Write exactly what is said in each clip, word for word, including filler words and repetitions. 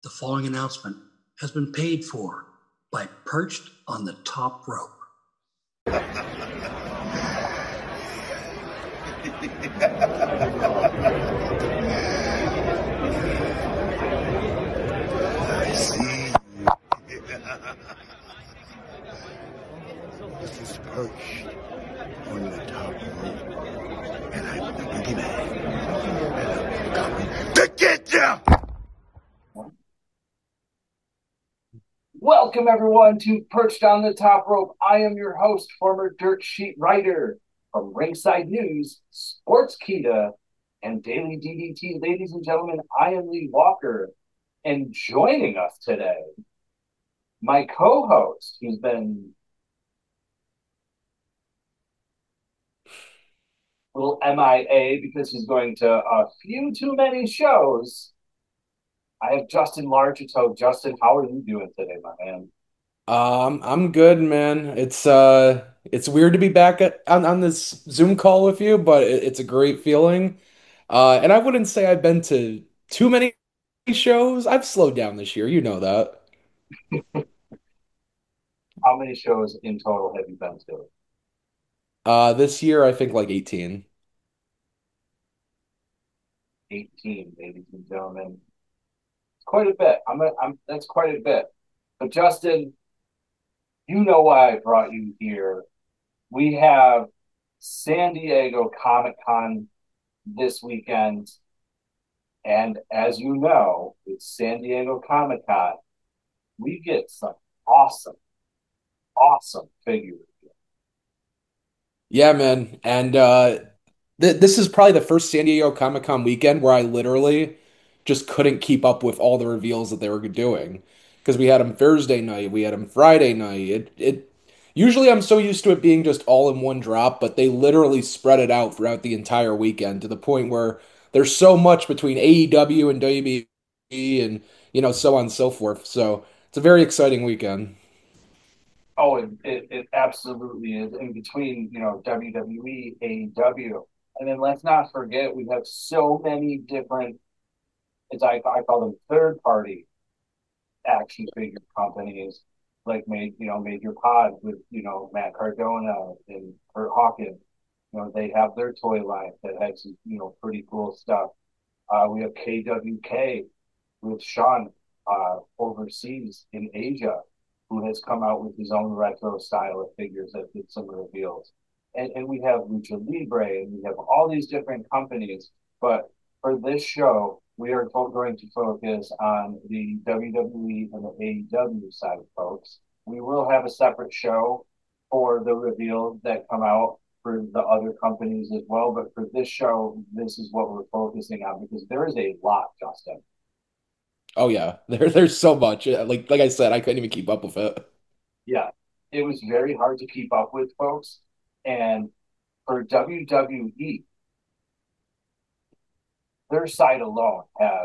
The following announcement has been paid for by Perched on the Top Rope. I see. This is Perched on the Top Rope, and I'm the boogeyman, and I'm coming to get ya! Welcome, everyone, to Perched on the Top Rope. I am your host, former dirt sheet writer from Ringside News, Sportskeeda, and Daily D D T. Ladies and gentlemen, I am Lee Walker, and joining us today, my co-host, who's been a little M I A because he's going to a few too many shows. I have Justin Largito. Justin, how are you doing today, my man? Um, I'm good, man. It's uh it's weird to be back at, on on this Zoom call with you, but it, it's a great feeling. Uh, and I wouldn't say I've been to too many shows. I've slowed down this year, you know that. How many shows in total have you been to? Uh, this year I think like eighteen. eighteen, ladies and gentlemen. Quite a bit. I'm, a, I'm that's quite a bit. But Justin, you know why I brought you here. We have San Diego Comic Con this weekend, and as you know, with San Diego Comic Con, we get some awesome, awesome figures. Yeah, man. And uh th this is probably the first San Diego Comic-Con weekend where I literally just couldn't keep up with all the reveals that they were doing. Because we had them Thursday night, we had them Friday night. It it usually I'm so used to it being just all in one drop, but they literally spread it out throughout the entire weekend to the point where there's so much between A E W and W W E and you know so on and so forth. So it's a very exciting weekend. Oh, it, it, it absolutely is. In between, you know, W W E, A E W. And then let's not forget, we have so many different, as I, I call them, third party action figure companies like made you know Major Pod with you know Matt Cardona and Kurt Hawkins. You know they have their toy line that has you know pretty cool stuff. Uh, we have K W K with Sean uh, overseas in Asia, who has come out with his own retro style of figures that did some reveals. And, and we have Lucha Libre, and we have all these different companies. But for this show, we are going to focus on the W W E and the A E W side, folks. We will have a separate show for the reveals that come out for the other companies as well. But for this show, this is what we're focusing on because there is a lot, Justin. Oh yeah, there there's so much. Uh, Like like I said, I couldn't even keep up with it. Yeah, it was very hard to keep up with, folks. And for W W E, their site alone had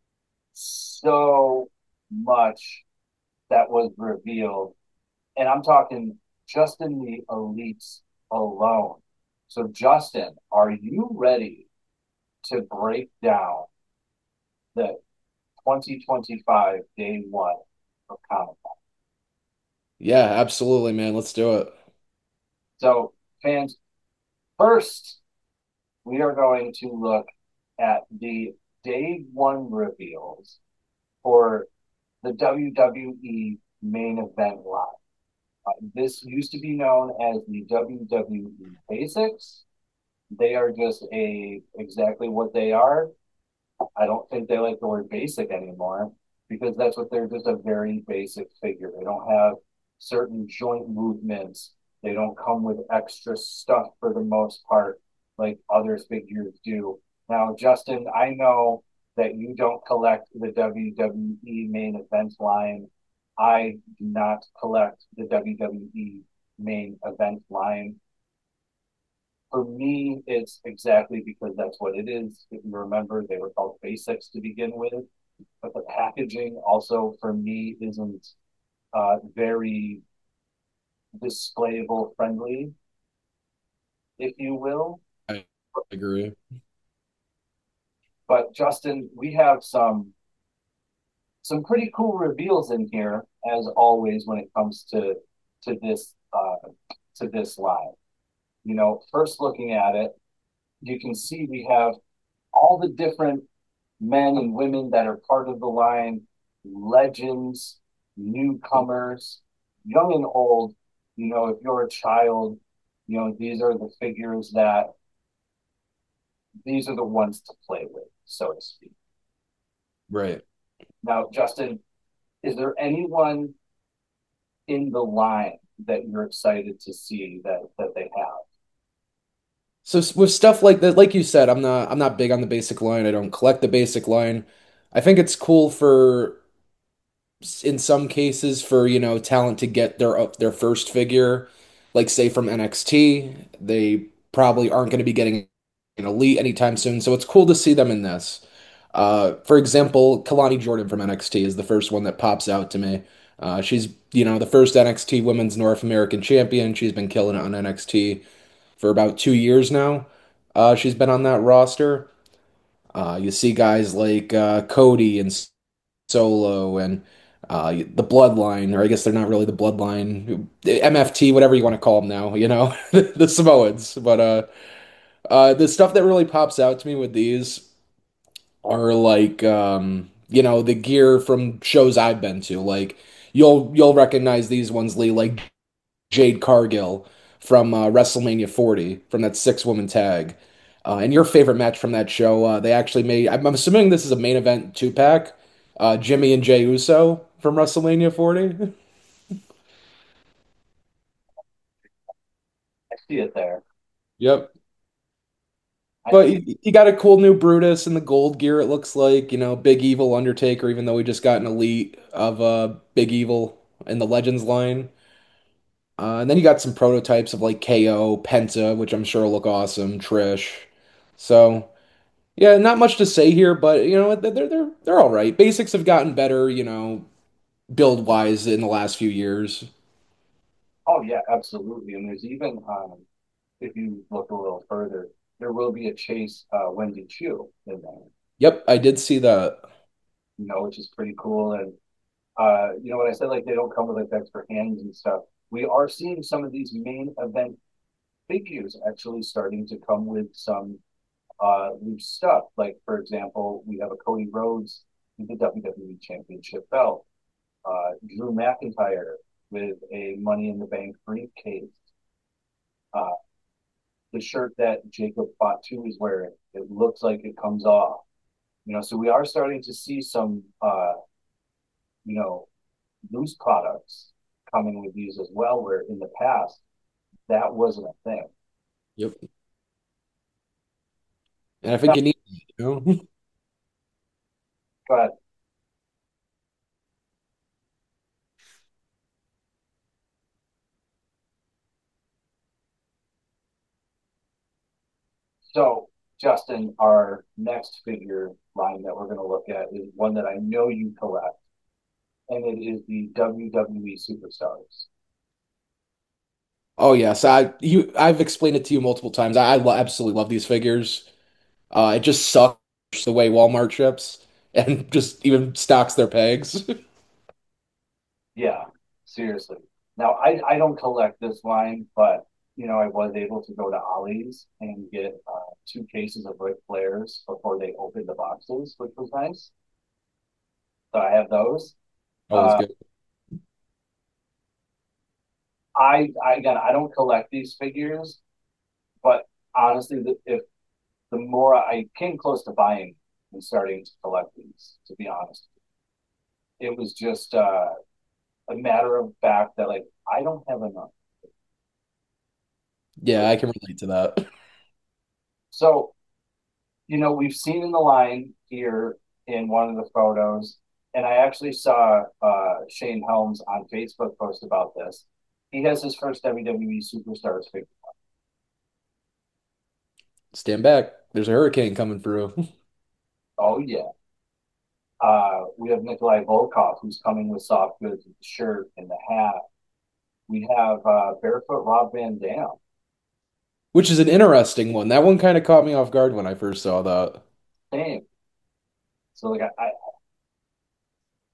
so much that was revealed. And I'm talking just in the elites alone. So, Justin, are you ready to break down the twenty twenty-five day one of Comic Con? Yeah, absolutely, man. Let's do it. So, fans, first, we are going to look at the day one reveals for the W W E main event line. Uh, this used to be known as the W W E Basics. They are just a exactly what they are. I don't think they like the word basic anymore because that's what they're just a very basic figure. They don't have certain joint movements. They don't come with extra stuff for the most part like other figures do. Now, Justin, I know that you don't collect the W W E main event line. I do not collect the W W E main event line. For me, it's exactly because that's what it is. If you remember, they were called basics to begin with, but the packaging also for me isn't uh, very displayable friendly, if you will. I agree. But Justin, we have some some pretty cool reveals in here, as always, when it comes to to this uh, to this line. You know, first looking at it, you can see we have all the different men and women that are part of the line, legends, newcomers, young and old. You know, if you're a child, you know, these are the figures that these are the ones to play with, so to speak. Right. Now, Justin, is there anyone in the line that you're excited to see that that they have? So with stuff like that, like you said, I'm not I'm not big on the basic line. I don't collect the basic line. I think it's cool for in some cases for, you know, talent to get their uh, their first figure, like say from N X T. They probably aren't going to be getting an elite anytime soon, so it's cool to see them in this. Uh, for example, Kalani Jordan from N X T is the first one that pops out to me. Uh, she's, you know, the first N X T Women's North American Champion. She's been killing it on N X T for about two years now. Uh, she's been on that roster. Uh, you see guys like uh, Cody and Solo and uh, the Bloodline, or I guess they're not really the Bloodline, M F T, whatever you want to call them now, you know, the Samoans. But uh, uh, the stuff that really pops out to me with these are like, um, you know, the gear from shows I've been to. Like you'll you'll recognize these ones, Lee, like Jade Cargill from uh, WrestleMania forty, from that six woman tag. Uh, and your favorite match from that show, uh, they actually made, I'm, I'm assuming this is a main event two pack, uh, Jimmy and Jey Uso from WrestleMania forty. I see it there. Yep. I But see. you, you got a cool new Brutus in the gold gear, it looks like, you know, Big Evil Undertaker, even though we just got an elite of uh, Big Evil in the Legends line. Uh, and then you got some prototypes of like K O, Penta, which I'm sure will look awesome, Trish. So. Yeah, not much to say here, but you know they're they're they're all right. Basics have gotten better, you know, build wise in the last few years. Oh yeah, absolutely. And there's even um, if you look a little further, there will be a Chase uh, Wendy Chu in there. Yep, I did see that. You know, which is pretty cool. And uh, you know what I said, like they don't come with like extra hands and stuff. We are seeing some of these main event figures actually starting to come with some uh, new stuff. Like for example, we have a Cody Rhodes with the W W E Championship belt. Uh, Drew McIntyre with a Money in the Bank briefcase. Uh, the shirt that Jacob Fatu is wearing, it looks like it comes off. You know, so we are starting to see some, uh, you know, loose products coming with these as well, where in the past that wasn't a thing. Yep. And I Now, think you need, you know. but so Justin, our next figure line that we're going to look at is one that I know you collect, and it is the W W E Superstars. Oh yes, I you I've explained it to you multiple times. I, I lo absolutely love these figures. Uh, it just sucks the way Walmart ships and just even stocks their pegs. Yeah, seriously. Now I I don't collect this line, but you know I was able to go to Ollie's and get uh, two cases of Ric Flairs before they opened the boxes, which was nice. So I have those. Always Uh, good. I I again I don't collect these figures, but honestly, the, if the more I came close to buying and starting to collect these, to be honest, it was just uh, a matter of fact that like I don't have enough. Yeah, I can relate to that. So you know, we've seen in the line here in one of the photos, and I actually saw uh, Shane Helms on Facebook post about this. He has his first W W E Superstars figure. Stand back. There's a hurricane coming through. Oh yeah. Uh, we have Nikolai Volkov, who's coming with soft goods, with the shirt and the hat. We have uh, Barefoot Rob Van Dam. Which is an interesting one. That one kind of caught me off guard when I first saw that. Same. So like I,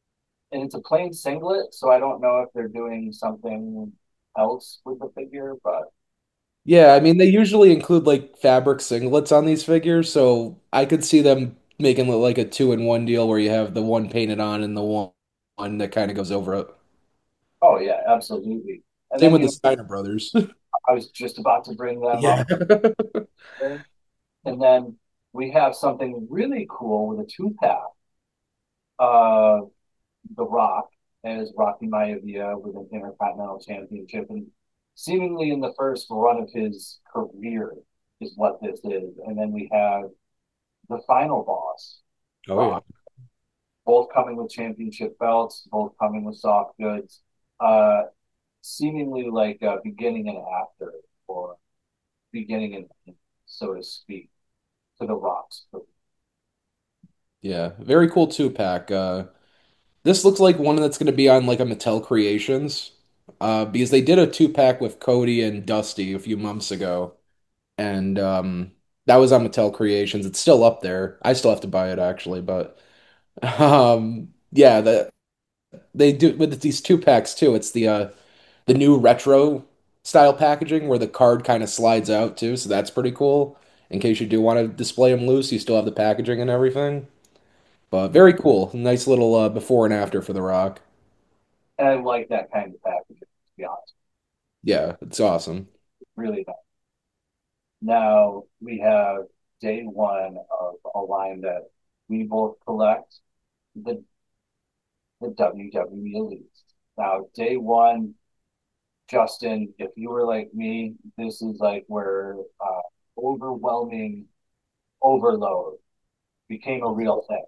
and it's a plain singlet, so I don't know if they're doing something else with the figure, but Yeah, I mean they usually include like fabric singlets on these figures, so I could see them making like a two in one deal where you have the one painted on and the one one that kind of goes over it. oh yeah, absolutely. And Same then with you the know, Steiner brothers. I was just about to bring them Yeah. up there. And then we have something really cool with a two pack. Uh, The Rock as Rocky Maivia with an Intercontinental Championship, and seemingly in the first run of his career is what this is. And then we have the final boss, Oh yeah. Rock, both coming with championship belts, both coming with soft goods, uh, seemingly like uh, beginning and after, or beginning and end, so to speak, to the Rock's. Yeah. Very cool two pack. Uh this looks like one that's going to be on like a Mattel Creations. Uh because they did a two pack with Cody and Dusty a few months ago. And um that was on Mattel Creations. It's still up there. I still have to buy it actually, but um yeah, the they do with these two packs too. It's the uh the new retro style packaging where the card kind of slides out too, so that's pretty cool. In case you do want to display them loose, you still have the packaging and everything. But very cool. Nice little uh, before and after for The Rock. And I like that kind of packaging, to be honest. Yeah, it's awesome. Really nice. Now we have day one of a line that we both collect, the the W W E Elite. Now day one, Justin, if you were like me, this is like where uh, overwhelming overload became a real thing.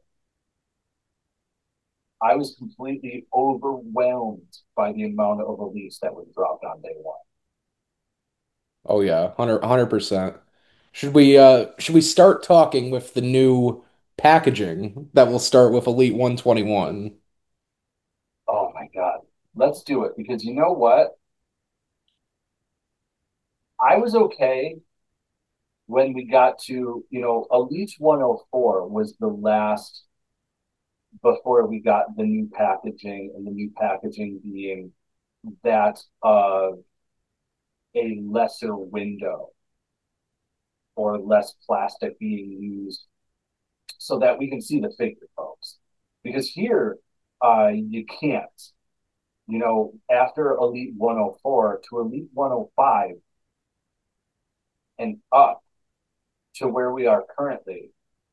I was completely overwhelmed by the amount of elites that was dropped on day one. Oh yeah, one hundred one hundred percent. Should we uh should we start talking with the new packaging that will start with Elite one twenty-one? Oh my God. Let's do it because you know what? I was okay when we got to, you know, Elite one oh four was the last before we got the new packaging, and the new packaging being that of a lesser window or less plastic being used so that we can see the figure, folks. Because here, uh, you can't. You know, after Elite one oh four to Elite one oh five and up to where we are currently,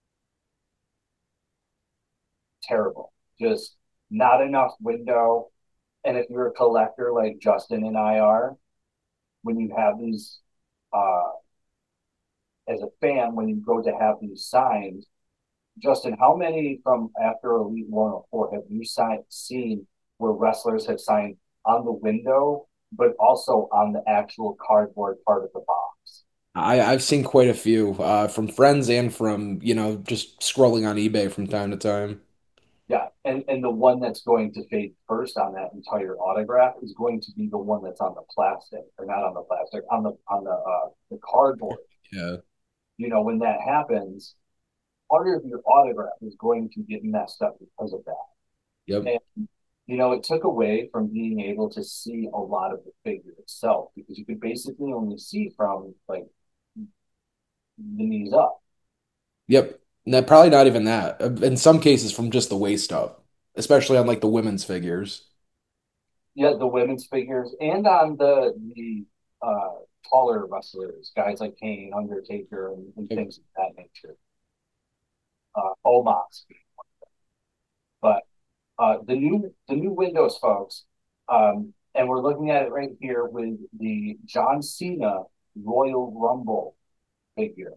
terrible. Just not enough window. And if you're a collector like Justin and I are, when you have these, uh, as a fan, when you go to have these signed, Justin, how many from after Elite one oh four have you signed, seen where wrestlers have signed on the window, but also on the actual cardboard part of the box? I I've seen quite a few uh from friends and from, you know, just scrolling on eBay from time to time. Yeah, and and the one that's going to fade first on that entire autograph is going to be the one that's on the plastic, or not on the plastic, on the on the uh, the cardboard. Yeah. You know, when that happens, part of your autograph is going to get messed up because of that. Yep. And you know, it took away from being able to see a lot of the figure itself because you could basically only see from like the knees up. Yep. No, probably not even that. Uh, In some cases, from just the waist up, especially on like the women's figures. Yeah, the women's figures and on the the uh, taller wrestlers, guys like Kane, Undertaker, and, and Yep. things of that nature. Uh, Omos, but uh, the new the new Windows, folks, um, and we're looking at it right here with the John Cena Royal Rumble figure.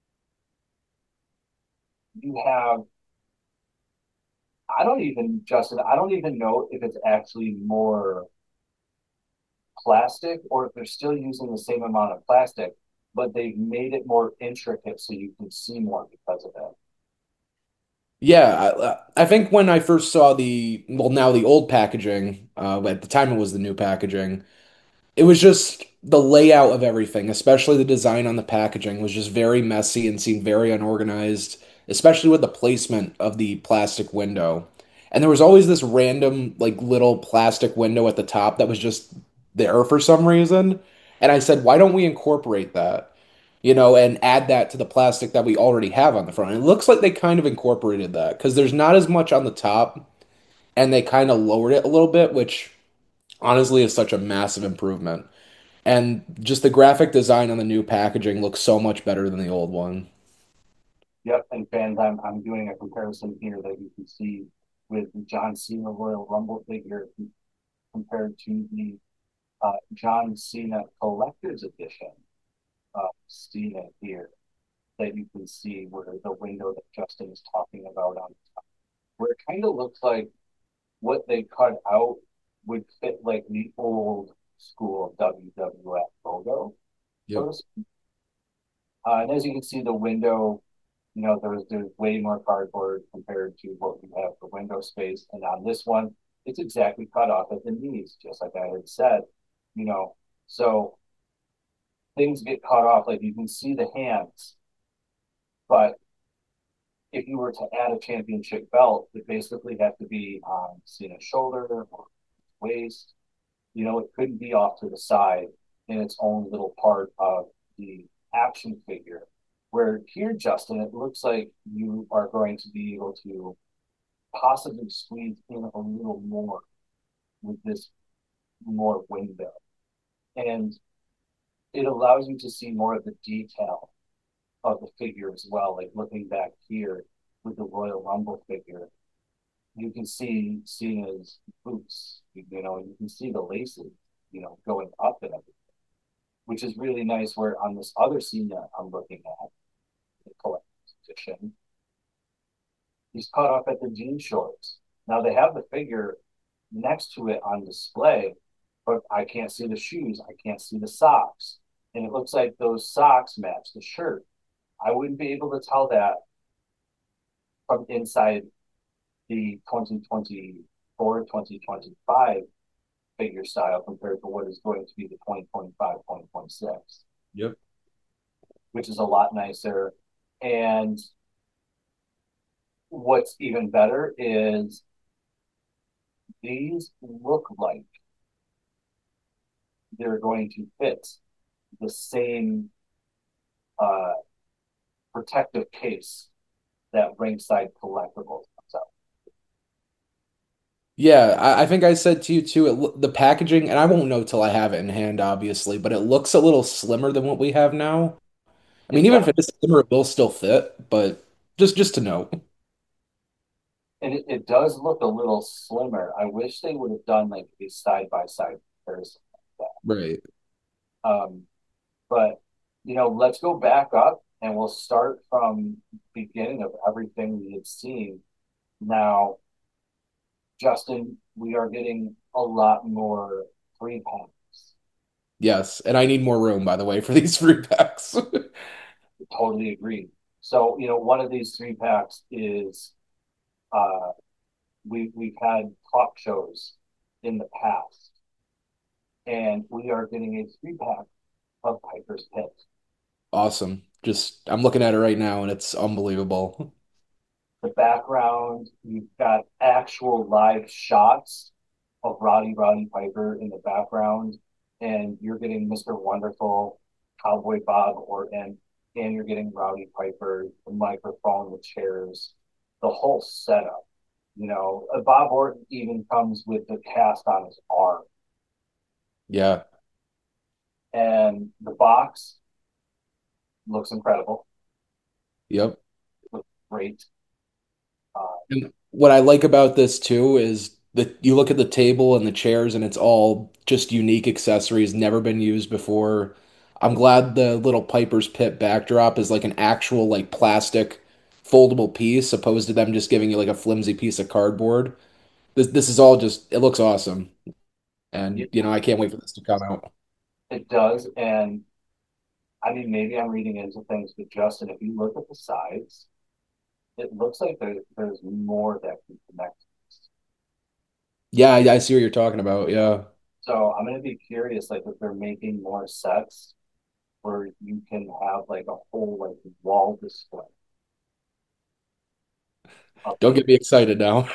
You have I don't even Justin, I don't even know if it's actually more plastic or if they're still using the same amount of plastic, but they've made it more intricate so you can see more because of it. Yeah, I, I think when I first saw the, well, now the old packaging, uh, at the time it was the new packaging, it was just the layout of everything, especially the design on the packaging, was just very messy and seemed very unorganized, especially with the placement of the plastic window. And there was always this random like little plastic window at the top that was just there for some reason. And I said, why don't we incorporate that? You know, and add that to the plastic that we already have on the front. And it looks like they kind of incorporated that because there's not as much on the top and they kind of lowered it a little bit, which honestly is such a massive improvement. And just the graphic design on the new packaging looks so much better than the old one. Yep, and fans, I'm I'm doing a comparison here that you can see with the John Cena Royal Rumble figure compared to the uh, John Cena Collector's Edition of Cena here that you can see where the window that Justin is talking about on top, where it kind of looks like what they cut out would fit like the old school W W F logo. Yep. So uh, and as you can see, the window, you know, there's there's way more cardboard compared to what we have for window space. And on this one, it's exactly cut off at the knees, just like I had said, you know. So things get cut off, like you can see the hands, but if you were to add a championship belt, it basically had to be on Cena's shoulder or waist. You know, it couldn't be off to the side in its own little part of the action figure. Where here, Justin, it looks like you are going to be able to possibly squeeze in a little more with this more window. And it allows you to see more of the detail of the figure as well. Like looking back here with the Royal Rumble figure, you can see Cena's boots, you know, you can see the laces, you know, going up and everything, which is really nice. Where on this other Cena I'm looking at, the collector's edition, he's cut off at the jean shorts. Now they have the figure next to it on display, but I can't see the shoes. I can't see the socks. And it looks like those socks match the shirt. I wouldn't be able to tell that from inside the twenty twenty-four, twenty twenty-five figure style compared to what is going to be the twenty twenty-five, twenty twenty-six, Yep. which is a lot nicer. And what's even better is these look like they're going to fit the same uh, protective case that Ringside Collectibles comes out. Yeah, I, I think I said to you too, it, loo- the packaging, and I won't know till I have it in hand, obviously, but it looks a little slimmer than what we have now. I mean, It even if does, it is slimmer, it will still fit, but just just to note. and it, it does look a little slimmer. I wish they would have done like a side by side comparison like Right. that. Um, but you know, let's go back up and we'll start from the beginning of everything we had seen. Now, Justin, we are getting a lot more free packs. Yes, and I need more room, by the way, for these free packs. Totally agree. So, you know, one of these three packs is uh, we we've had talk shows in the past, and we are getting a three pack of Piper's Pit. Awesome. Just I'm looking at it right now and it's unbelievable. The background, you've got actual live shots of Roddy Roddy Piper in the background, and you're getting Mister Wonderful, Cowboy Bob Orton, and you're getting Rowdy Piper, the microphone, the chairs, the whole setup. You know, uh, Bob Orton even comes with the cast on his arm, Yeah. and the box looks incredible. Yep. Looks great. Uh, And what I like about this too is that you look at the table and the chairs and it's all just unique accessories, never been used before. I'm glad the little Piper's Pit backdrop is like an actual like plastic foldable piece opposed to them just giving you like a flimsy piece of cardboard. This this is all just it looks awesome. And it, you know, I can't wait for this to come out. it does, and I mean, maybe I'm reading into things, but Justin, if you look at the sides, it looks like there, there's more that can connect. Yeah, I, I see what you're talking about. Yeah. So I'm gonna be curious, like if they're making more sets where you can have like a whole like wall display of Don't get me excited now.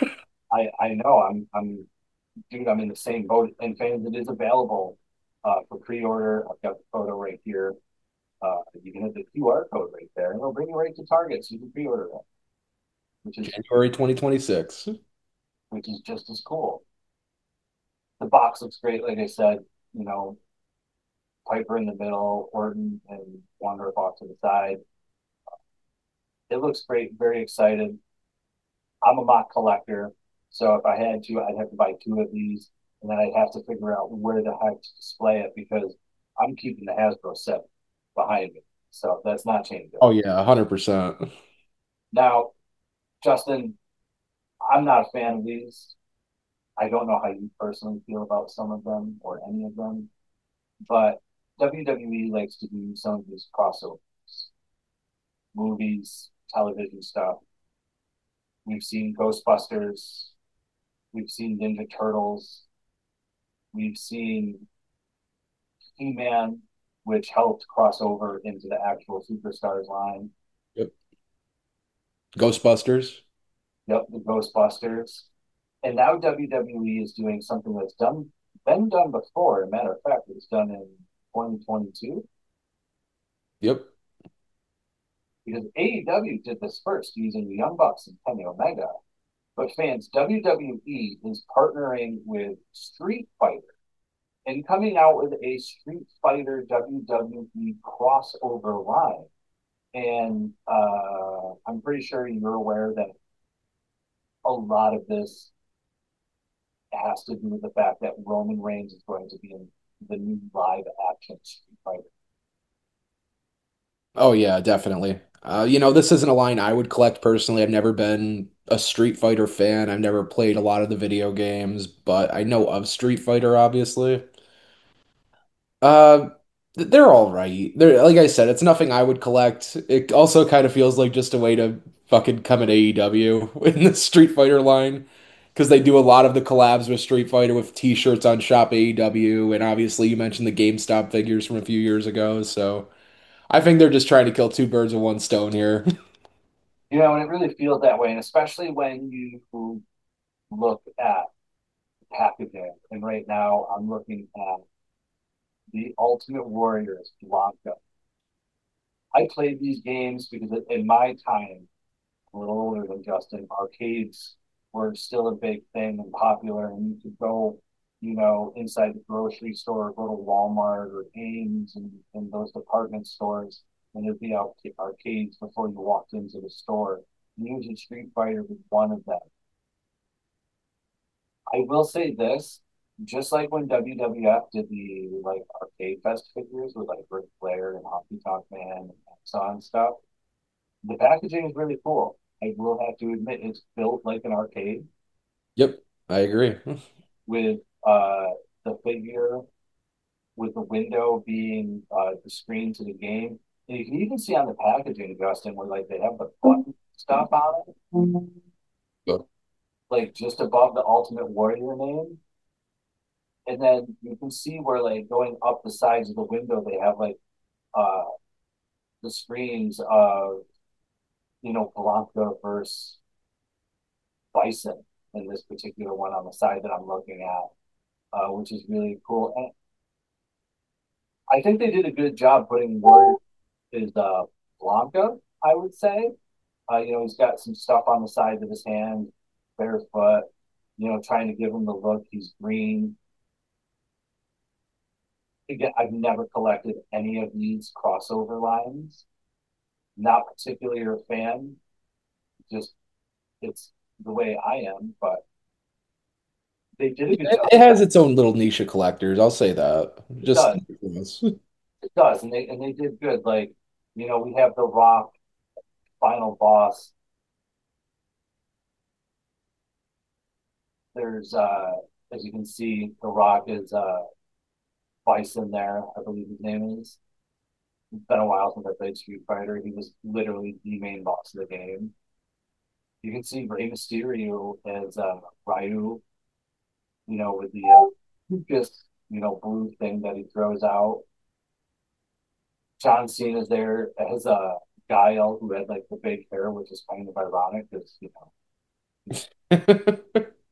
I I know I'm I'm dude, I'm in the same boat. And fans, it is available uh, for pre-order. I've got the photo right here. Uh, you can hit the Q R code right there, and it'll bring you right to Target, so you can pre-order it, which is January twenty twenty-six. which is just as cool. The box looks great, like I said. You know, Piper in the middle, Orton and Wanderer off to the side. It looks great. Very excited. I'm a mock collector, so if I had to, I'd have to buy two of these, and then I'd have to figure out where the heck to display it because I'm keeping the Hasbro set behind me, so that's not changing. Oh yeah, one hundred percent. Now, Justin, I'm not a fan of these. I don't know how you personally feel about some of them or any of them, but W W E likes to do some of these crossovers, movies, television stuff. We've seen Ghostbusters, we've seen Ninja Turtles, we've seen He-Man, which helped cross over into the actual Superstars line. Yep. Ghostbusters. Yep, the Ghostbusters. And now W W E is doing something that's done been done before. As a matter of fact, it was done in twenty twenty-two Yep. because A E W did this first using the Young Bucks and Kenny Omega. But fans, W W E is partnering with Street Fighter and coming out with a Street Fighter W W E crossover line. And uh, I'm pretty sure you're aware that a lot of this has to do with the fact that Roman Reigns is going to be in the new live action Street Fighter. Oh yeah, definitely. Uh, you know, this isn't a line I would collect personally. I've never been a Street Fighter fan. I've never played a lot of the video games, but I know of Street Fighter, obviously. Uh, th- they're all right. They're like I said, it's nothing I would collect. It also kind of feels like just a way to fucking come at A E W in the Street Fighter line because they do a lot of the collabs with Street Fighter with T-shirts on Shop A E W, and obviously you mentioned the GameStop figures from a few years ago, so. I think they're just trying to kill two birds with one stone here. You know, and it really feels that way. And especially when you look at packaging. And right now, I'm looking at the Ultimate Warriors Blanca. I played these games because in my time, a little older than Justin, arcades were still a big thing and popular, and you could go, you know, inside the grocery store, go to Walmart or Ames and, and those department stores, and there'd be arcades before you walked into the store. Usually Street Fighter was one of them. I will say this, just like when W W F did the like arcade fest figures with like Ric Flair and Honky Tonk Man and so on stuff, the packaging is really cool. I will have to admit it's built like an arcade Yep, I agree. with uh the figure with the window being uh the screen to the game. And you can even see on the packaging, Justin, where like they have the button stuff on it, But like just above the Ultimate Warrior name. And then you can see where like going up the sides of the window, they have like uh the screens of you know Blanca versus Bison in this particular one on the side that I'm looking at, uh, which is really cool. And I think they did a good job putting where is uh, Blanca, I would say. Uh, you know, he's got some stuff on the side of his hand, barefoot, you know, trying to give him the look. He's green. Again, I've never collected any of these crossover lines. Not particularly a fan. Just it's the way I am, but they did a good it, job. it has its own little niche of collectors. I'll say that. It Just does. It does, and they and they did good. Like you know, we have the Rock final boss. There's uh, as you can see, the Rock is uh Bison there. I believe his name is. It's been a while since I played Street Fighter. He was literally the main boss of the game. You can see Rey Mysterio as uh, Ryu. You know, with the uh, just you know blue thing that he throws out. John Cena's there as a uh, Guile who had like the big hair, which is kind of ironic because you know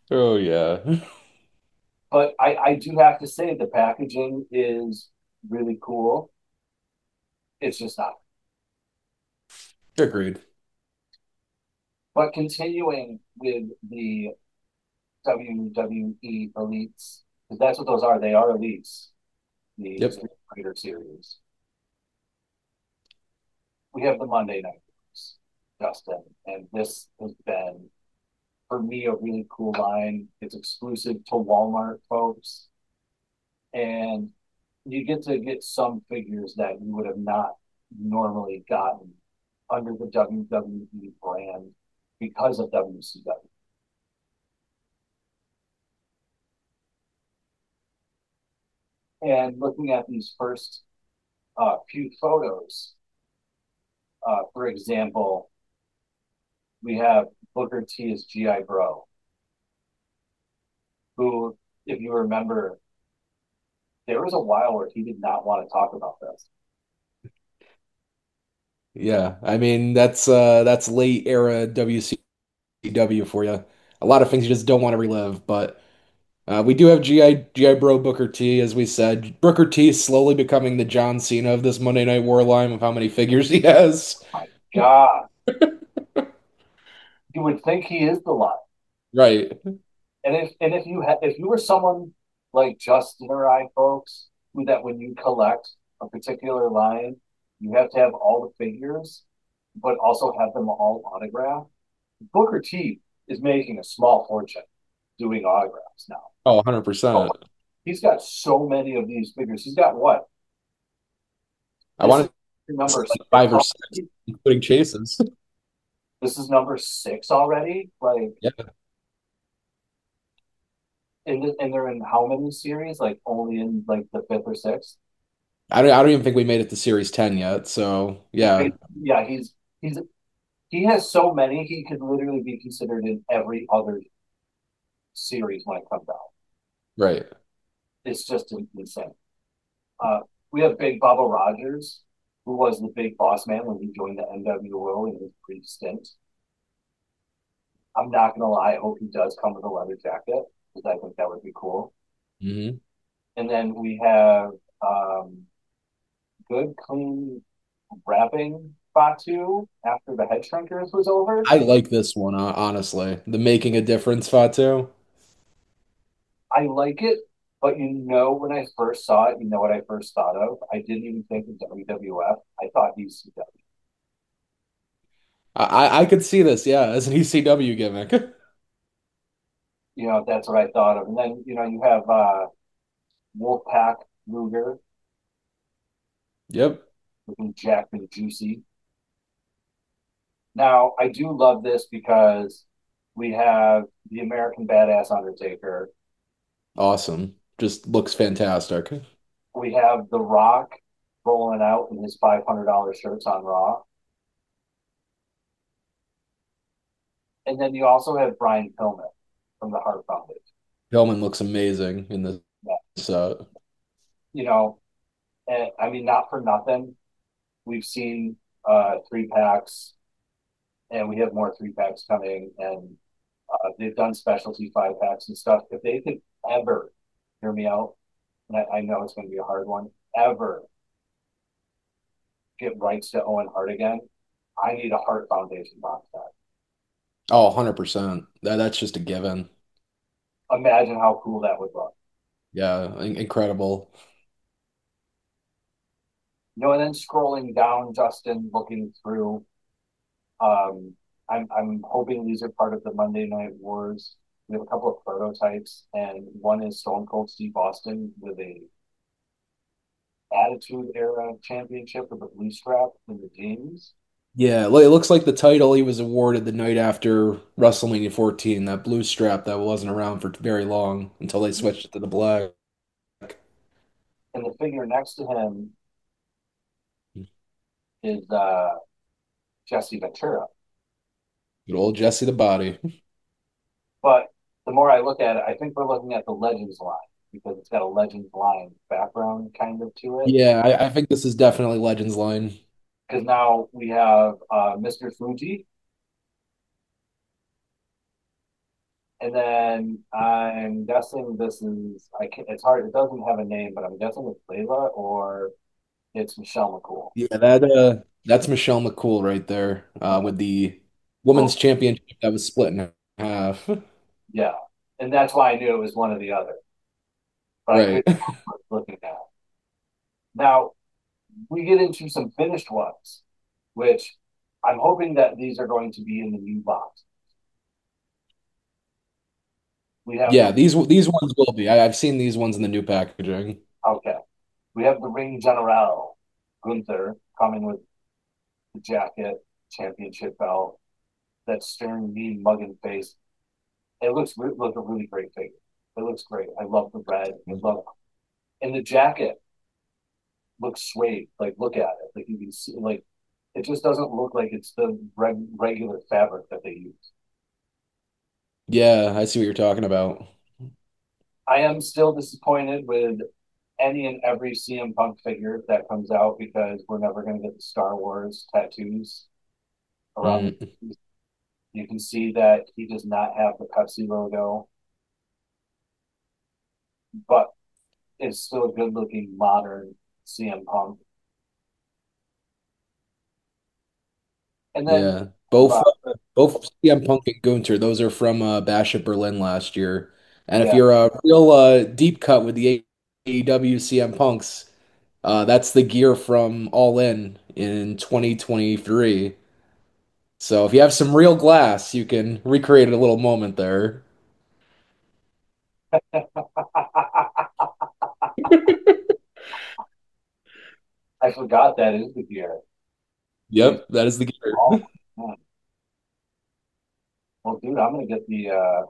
Oh yeah. But I, I do have to say the packaging is really cool. It's just not. Agreed. But continuing with the W W E elites, because that's what those are. They are elites, the Yep. Street Fighter series. We have the Monday Night Wars, Justin, and this has been for me a really cool line. It's exclusive to Walmart, folks, and you get to get some figures that you would have not normally gotten under the W W E brand because of W C W. And looking at these first uh, few photos, uh, for example, we have Booker T as G I Bro, who, if you remember, there was a while where he did not want to talk about this. Yeah. I mean, that's uh that's late era W C W for you. A lot of things you just don't want to relive, but uh, we do have G I G I Bro Booker T, as we said. Booker T slowly becoming the John Cena of this Monday Night War line with how many figures he has. My God, you would think he is the line. Right. And if and if you had if you were someone like Justin or I, folks, who that when you collect a particular line, you have to have all the figures, but also have them all autographed. Booker T is making a small fortune doing autographs now. Oh, Oh, one hundred percent. he's got so many of these figures. He's got what? I This is wanted to say number like six five or six, already. including chases. This is number six already. Like, Yeah. and, and they're in how many series? Like, only in like the fifth or sixth. I don't I don't even think we made it to Series ten yet. So yeah. Yeah, he's he's he has so many. He could literally be considered in every other series when it comes out. Right. It's just insane. Uh, we have Big Bubba Rogers, who was the big boss man when he joined the N W O in his brief stint. I'm not gonna lie, I hope he does come with a leather jacket because I think that would be cool. Hmm. And then we have um, good, clean wrapping Fatu after the head shrinkers was over. I like this one, uh, honestly. The making a difference Fatu. I like it, but you know, when I first saw it, you know what I first thought of? I didn't even think of W W F. I thought E C W. I I could see this, yeah, as an E C W gimmick. You know, that's what I thought of. And then, you know, you have uh, Wolfpack Luger Yep. looking jacked and juicy. Now, I do love this because we have the American Badass Undertaker. Awesome. Just looks fantastic. We have The Rock rolling out in his five hundred dollars shirts on Raw. And then you also have Brian Pillman from the Hart Foundation. Pillman looks amazing in Yeah. this uh You know, and I mean, not for nothing. We've seen uh, three packs, and we have more three packs coming, and uh, they've done specialty five packs and stuff. If they could ever hear me out, and I, I know it's going to be a hard one, ever get rights to Owen Hart again, I need a Hart Foundation box set. oh, one hundred percent. That that's just a given. Imagine how cool that would look. Yeah, in- incredible. You know, and then scrolling down, Justin, looking through. Um, I'm I'm hoping these are part of the Monday Night Wars. We have a couple of prototypes, and one is Stone Cold Steve Austin with a Attitude Era Championship with a blue strap in the jeans. Yeah, well, it looks like the title he was awarded the night after WrestleMania fourteen, that blue strap that wasn't around for very long until they switched it to the black. And the figure next to him is uh, Jesse Ventura. Good old Jesse the Body. But the more I look at it, I think we're looking at the Legends line because it's got a Legends line background kind of to it. Yeah, I, I think this is definitely Legends line. Because now we have uh, Mister Fuji And then I'm guessing this is I can it's hard. It doesn't have a name, but I'm guessing it's Layla or it's Michelle McCool. Yeah, that uh that's Michelle McCool right there, uh, Okay. with the Well, women's championship that was split in half. yeah, and that's why I knew it was one or the other, but I Right. couldn't look at that. Now we get into some finished ones, which I'm hoping that these are going to be in the new box. We have Yeah, the these these ones will be. I, I've seen these ones in the new packaging. okay. We have the Ring General Gunther coming with the jacket, championship belt, that stern, mean, mugging face. It looks re- look a really great figure. It looks great. I love the red. I love and the jacket looks suede. Like look at it. Like you can see like it just doesn't look like it's the reg- regular fabric that they use. Yeah, I see what you're talking about. I am still disappointed with any and every C M Punk figure that comes out because we're never going to get the Star Wars tattoos around Mm, the. You can see that he does not have the Pepsi logo, but it's still a good looking modern C M Punk. And then, yeah, both uh, uh, both C M Punk and Gunter. Those are from uh, Bash at Berlin last year. And if yeah, you're a real uh, deep cut with the A E W C M Punks, uh, that's the gear from All In in twenty twenty-three. So if you have some real glass, you can recreate a little moment there. I forgot that is the gear. He's Yep, that is the gear. oh, man. Well, dude, I'm gonna get the uh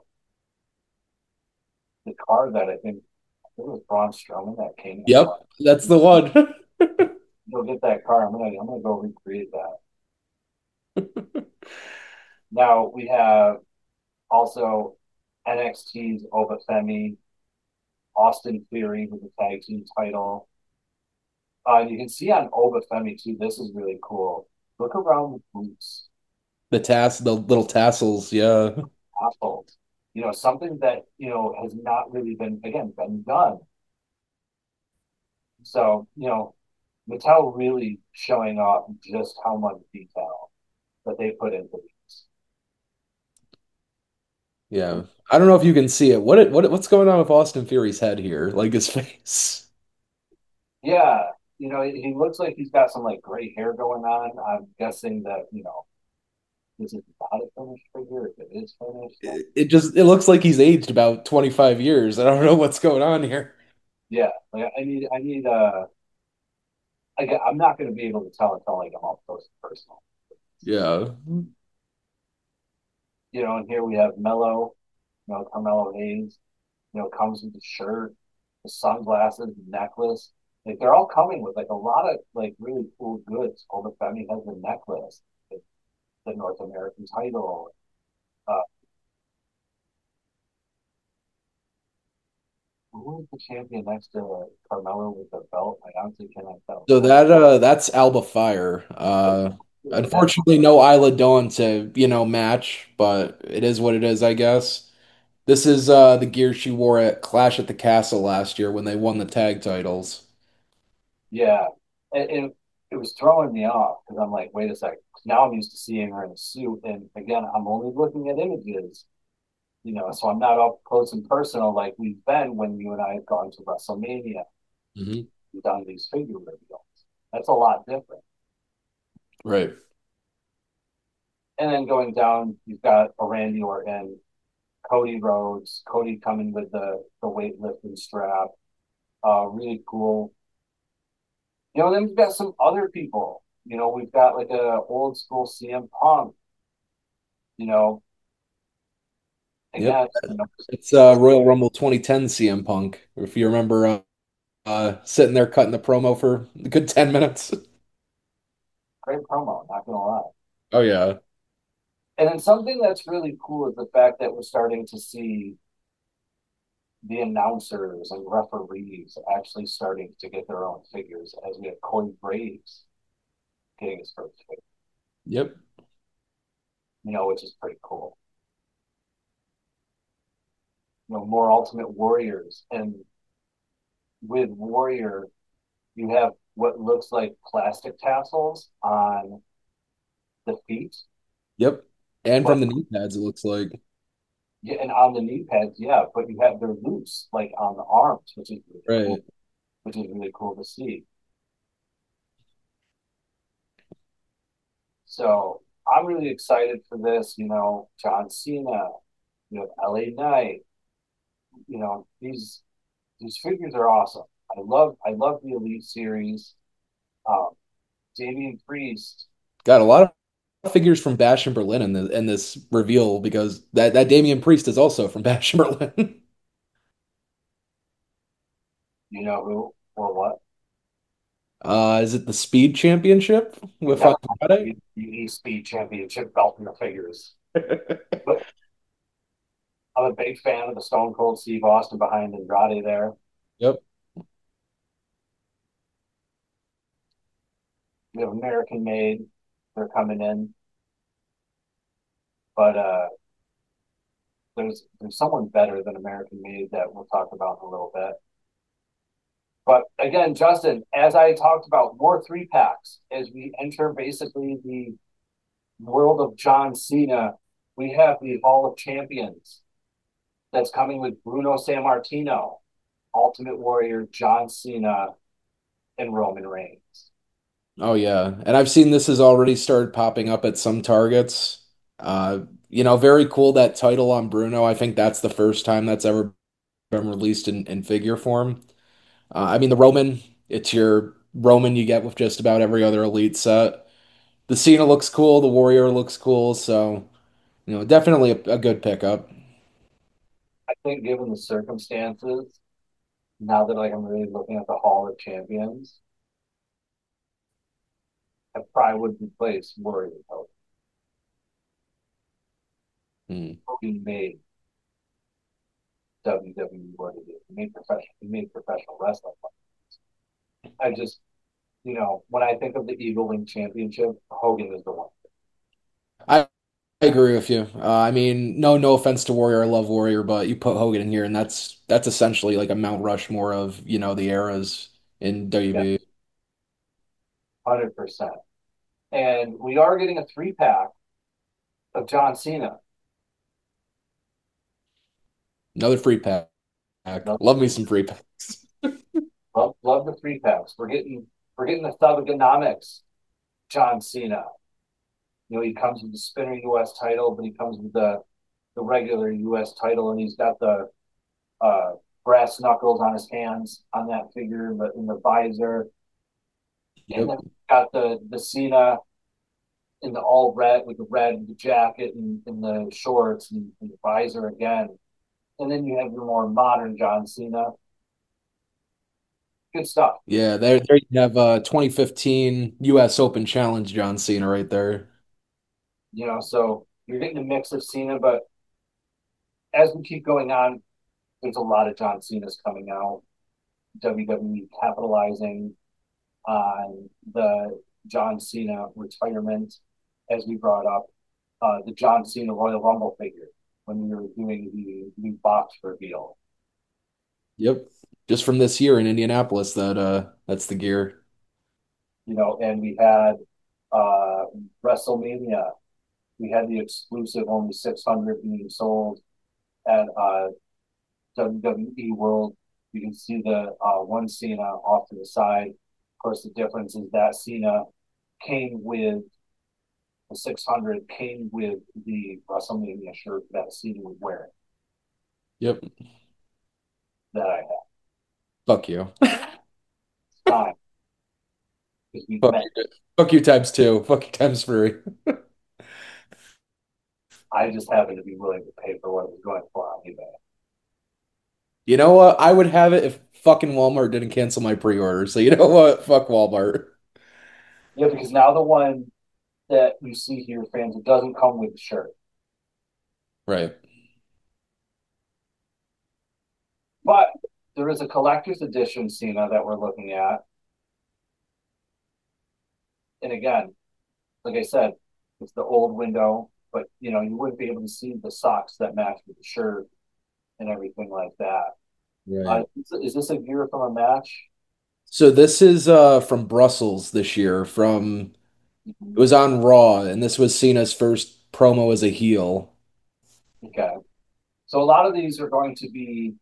the card that I think I think it was Braun Strowman that came in. Yep, that's the one. Go get that card. I'm gonna I'm gonna go recreate that. Now we have also N X T's Obafemi, Austin Theory with the tag team title. Uh, you can see on Obafemi too. This is really cool. Look around the boots, The tass, the little tassels, yeah. assholes. You know something that you know has not really been again been done. So you know Mattel really showing off just how much detail that they put into these. Yeah. I don't know if you can see it. What it, what what's going on with Austin Fury's head here? Like his face. Yeah, you know he looks like he's got some like gray hair going on. I'm guessing that you know this is not a finished figure. If it is finished, then It, it just it looks like he's aged about twenty-five years. I don't know what's going on here. yeah, like I need I need uh I, I'm not going to be able to tell until like I'm up close and personal. Yeah. You know, and here we have Mello, you know, Carmelo Hayes, you know, comes with the shirt, the sunglasses, the necklace. Like they're all coming with like a lot of like really cool goods. Olafemi has the necklace, the, the North American title. Uh, who is the champion next to Carmelo with the belt? I honestly cannot tell. So that uh that's Alba Fire. Uh That's unfortunately no Isla Dawn to, you know, match, but it is what it is, I guess. This is uh the gear she wore at Clash at the Castle last year when they won the tag titles. yeah, and, and it was throwing me off because I'm like, wait a second. Now I'm used to seeing her in a suit, and again, I'm only looking at images, you know, so I'm not up close and personal like we've been when you and I have gone to WrestleMania Hmm. and done these figure reveals. That's a lot different. Right. And then going down, you've got a Randy Orton, Cody Rhodes, Cody coming with the the weightlifting strap. Uh, really cool. You know, then we've got some other people. You know, we've got like a old school C M Punk. You know, Yep. again, you know, It's uh Royal Rumble twenty ten C M Punk. If you remember uh, uh sitting there cutting the promo for a good ten minutes. great promo. Not gonna lie. Oh yeah. And then something that's really cool is the fact that we're starting to see the announcers and referees actually starting to get their own figures as we have Corey Graves getting his first figure, Yep. you know, which is pretty cool. you know, more Ultimate Warriors. And with Warrior, you have what looks like plastic tassels on the feet. Yep. And But from the knee pads, it looks like. yeah, and on the knee pads, yeah, but you have they're loose, like on the arms, which is really cool, Right. which is really cool to see. So I'm really excited for this. You know, John Cena, you know, L A Knight. You know, these these figures are awesome. I love I love the Elite series. Um, Damian Priest. Got a lot of figures from Bash and Berlin in the in this reveal because that that Damian Priest is also from Bash and Berlin. You know who or what? Uh, is it the Speed Championship with No, Andrade? the E Speed Championship belt in the figures. But I'm a big fan of the Stone Cold Steve Austin behind Andrade there. Yep. We have American made. They're coming in, but uh, there's there's someone better than American made that we'll talk about in a little bit. But again, Justin, as I talked about, more three packs as we enter basically the world of John Cena. We have the Hall of Champions that's coming with Bruno Sammartino, Ultimate Warrior, John Cena, and Roman Reigns. Oh yeah. And I've seen this has already started popping up at some targets. Uh, you know, very cool that title on Bruno. I think that's the first time that's ever been released in, in figure form. Uh, I mean, the Roman, it's your Roman you get with just about every other Elite set. The Cena looks cool, the Warrior looks cool, so you know, definitely a, a good pickup. I think given the circumstances, now that like I'm really looking at the Hall of Champions, I probably would replace Warrior Hope. Hmm. He made W W E what it is. He made professional. He made professional wrestling. I just, you know, when I think of the Eagle Wing Championship, Hogan is the one. I, I agree with you. Uh, I mean, no, no offense to Warrior, I love Warrior, but you put Hogan in here, and that's that's essentially like a Mount Rushmore of you know the eras in Yeah, W W E. one hundred percent. And we are getting a three pack of John Cena. Another free pack. Love, Love me some free packs. love, love the three packs. We're getting we're getting the Thuganomics John Cena. You know, he comes with the spinner U S title, but he comes with the the regular U S title, and he's got the uh, brass knuckles on his hands on that figure, but in the visor, and Yep. then got the the Cena in the all red with the red the jacket and, and the shorts and, and the visor again, and then you have your more modern John Cena. Good stuff. Yeah, there, there you have uh twenty fifteen U S Open Challenge John Cena right there. You know, so you're getting a mix of Cena, but as we keep going on, there's a lot of John Cena's coming out. W W E capitalizing on the John Cena retirement, as we brought up, uh, the John Cena Royal Rumble figure when we were doing the new box reveal. Yep. Just from this year in Indianapolis, that uh that's the gear. You know, and we had uh, WrestleMania. We had the exclusive only six hundred being sold at uh, W W E World. You can see the uh, one Cena off to the side. Of course, the difference is that Cena came with the six hundred came with the WrestleMania shirt that Cena was wearing Yep. that I had. Fuck you. It's time because we Fuck met. you. Fuck you times two. Fuck you times three. I just happened to be willing to pay for what it was going for on eBay. You know what? I would have it if fucking Walmart didn't cancel my pre-order. So you know what? Fuck Walmart. Yeah, because now the one that you see here, fans, it doesn't come with the shirt. Right. But there is a collector's edition Cena that we're looking at. And again, like I said, it's the old window, but you know, you wouldn't be able to see the socks that match with the shirt. and everything like that. Uh, Right. is, is this a gear from a match? So this is uh from Brussels this year from it Mhm. was on Raw and this was Cena's first promo as a heel. Okay. So a lot of these are going to be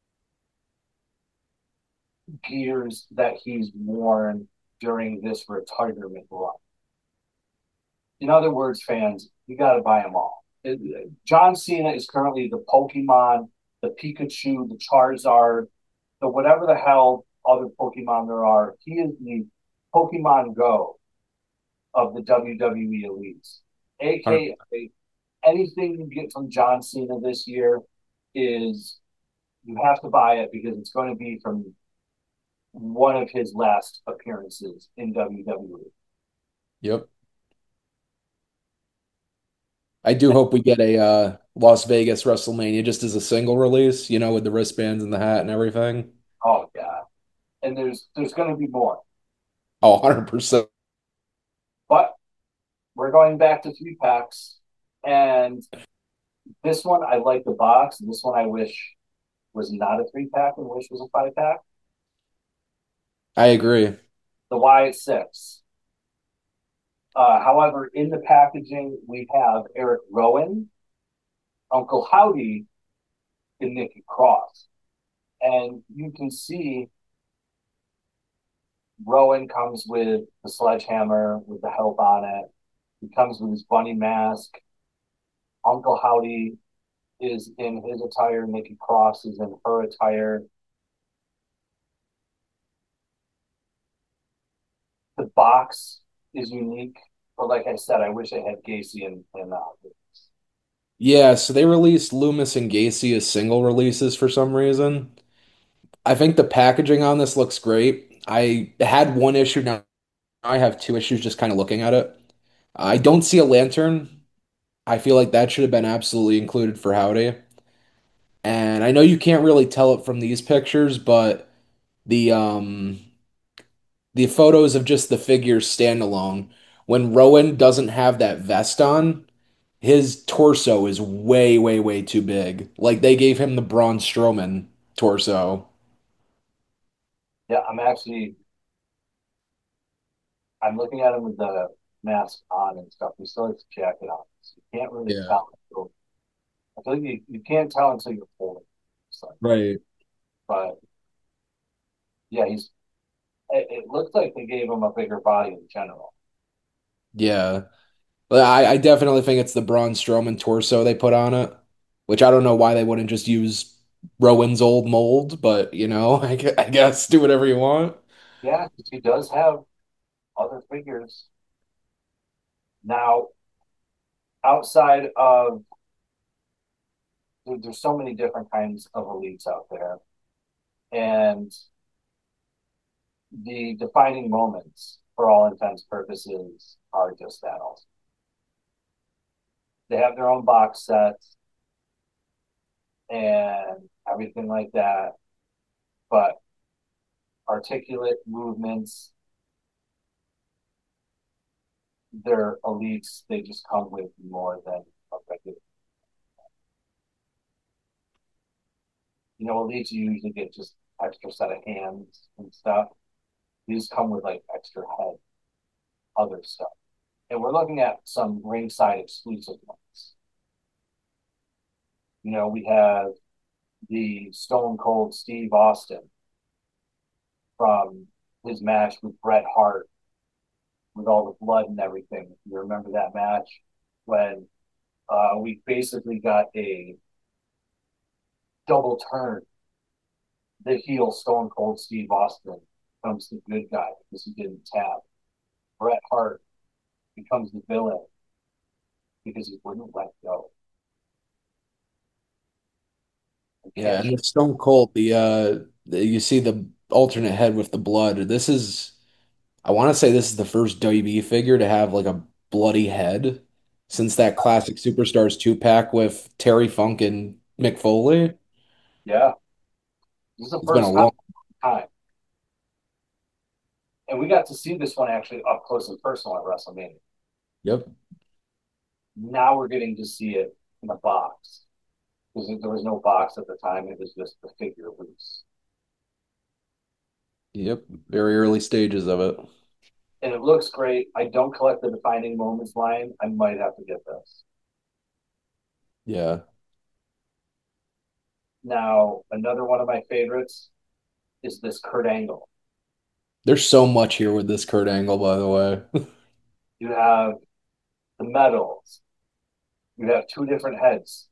gears that he's worn during this retirement run. In other words, fans, you got to buy them all. It- John Cena is currently the Pokemon, the Pikachu, the Charizard, the whatever the hell other Pokemon there are. He is the Pokemon Go of the W W E elites, aka anything you get from John Cena this year is you have to buy it because it's going to be from one of his last appearances in W W E. Yep. I do hope we get a uh Las Vegas WrestleMania just as a single release, you know, with the wristbands and the hat and everything. Oh god, and there's there's going to be more, Oh, one hundred percent. but we're going back to three packs, and this one I like the box, and this one I wish was not a three pack and wish was a five pack. I agree. The Wyatt Six. Uh, however, in the packaging we have Eric Rowan, Uncle Howdy, and Nikki Cross. And you can see Rowan comes with the sledgehammer with the help on it. He comes with his bunny mask. Uncle Howdy is in his attire. Nikki Cross is in her attire. The box is unique, but like I said, I wish I had Gacy and, and uh, Yeah, so they released Loomis and Gacy as single releases for some reason. I think the packaging on this looks great. I had one issue, now I have two issues just kind of looking at it. I don't see a lantern. I feel like that should have been absolutely included for Howdy. And I know you can't really tell it from these pictures, but the um the photos of just the figures standalone, when Rowan doesn't have that vest on, his torso is way, way, way too big. Like they gave him the Braun Strowman torso. yeah, I'm actually I'm looking at him with the mask on and stuff. He still has his jacket on, so you can't really Yeah. tell. So I feel like you, you can't tell until you're holding. So, Right. but yeah, he's. It, it looks like they gave him a bigger body in general. Yeah. But I, I definitely think it's the Braun Strowman torso they put on it, which I don't know why they wouldn't just use Rowan's old mold, but you know, I, gue- I guess do whatever you want. Yeah, because he does have other figures now outside of. There, there's so many different kinds of elites out there, and the defining moments, for all intents purposes, are just that. Also, they have their own box sets and everything like that, but articulate movements, they're elites. They just come with more than a regular. You know, elites you usually get just extra set of hands and stuff. These come with like extra head, other stuff. And we're looking at some ringside exclusive ones. You know, we have the Stone Cold Steve Austin from his match with Bret Hart with all the blood and everything. You remember that match when uh, we basically got a double turn. The heel Stone Cold Steve Austin becomes the good guy because he didn't tap. Bret Hart becomes the villain because he wouldn't let go. The Yeah, and catch. the Stone Cold, the uh the, you see the alternate head with the blood. This is I want to say this is the first W W E figure to have like a bloody head since that classic Superstars two pack with Terry Funk and Mick Foley. Yeah, this is the It's been a first long. time. And we got to see this one actually up close and personal at WrestleMania. Yep. Now we're getting to see it in a box. because there was no box at the time. It was just the figure loose. Yep, very early stages of it. And it looks great. I don't collect the defining moments line. I might have to get this. Yeah. Now, another one of my favorites is this Kurt Angle. There's so much here with this Kurt Angle, by the way. You have the medals. You have two different heads.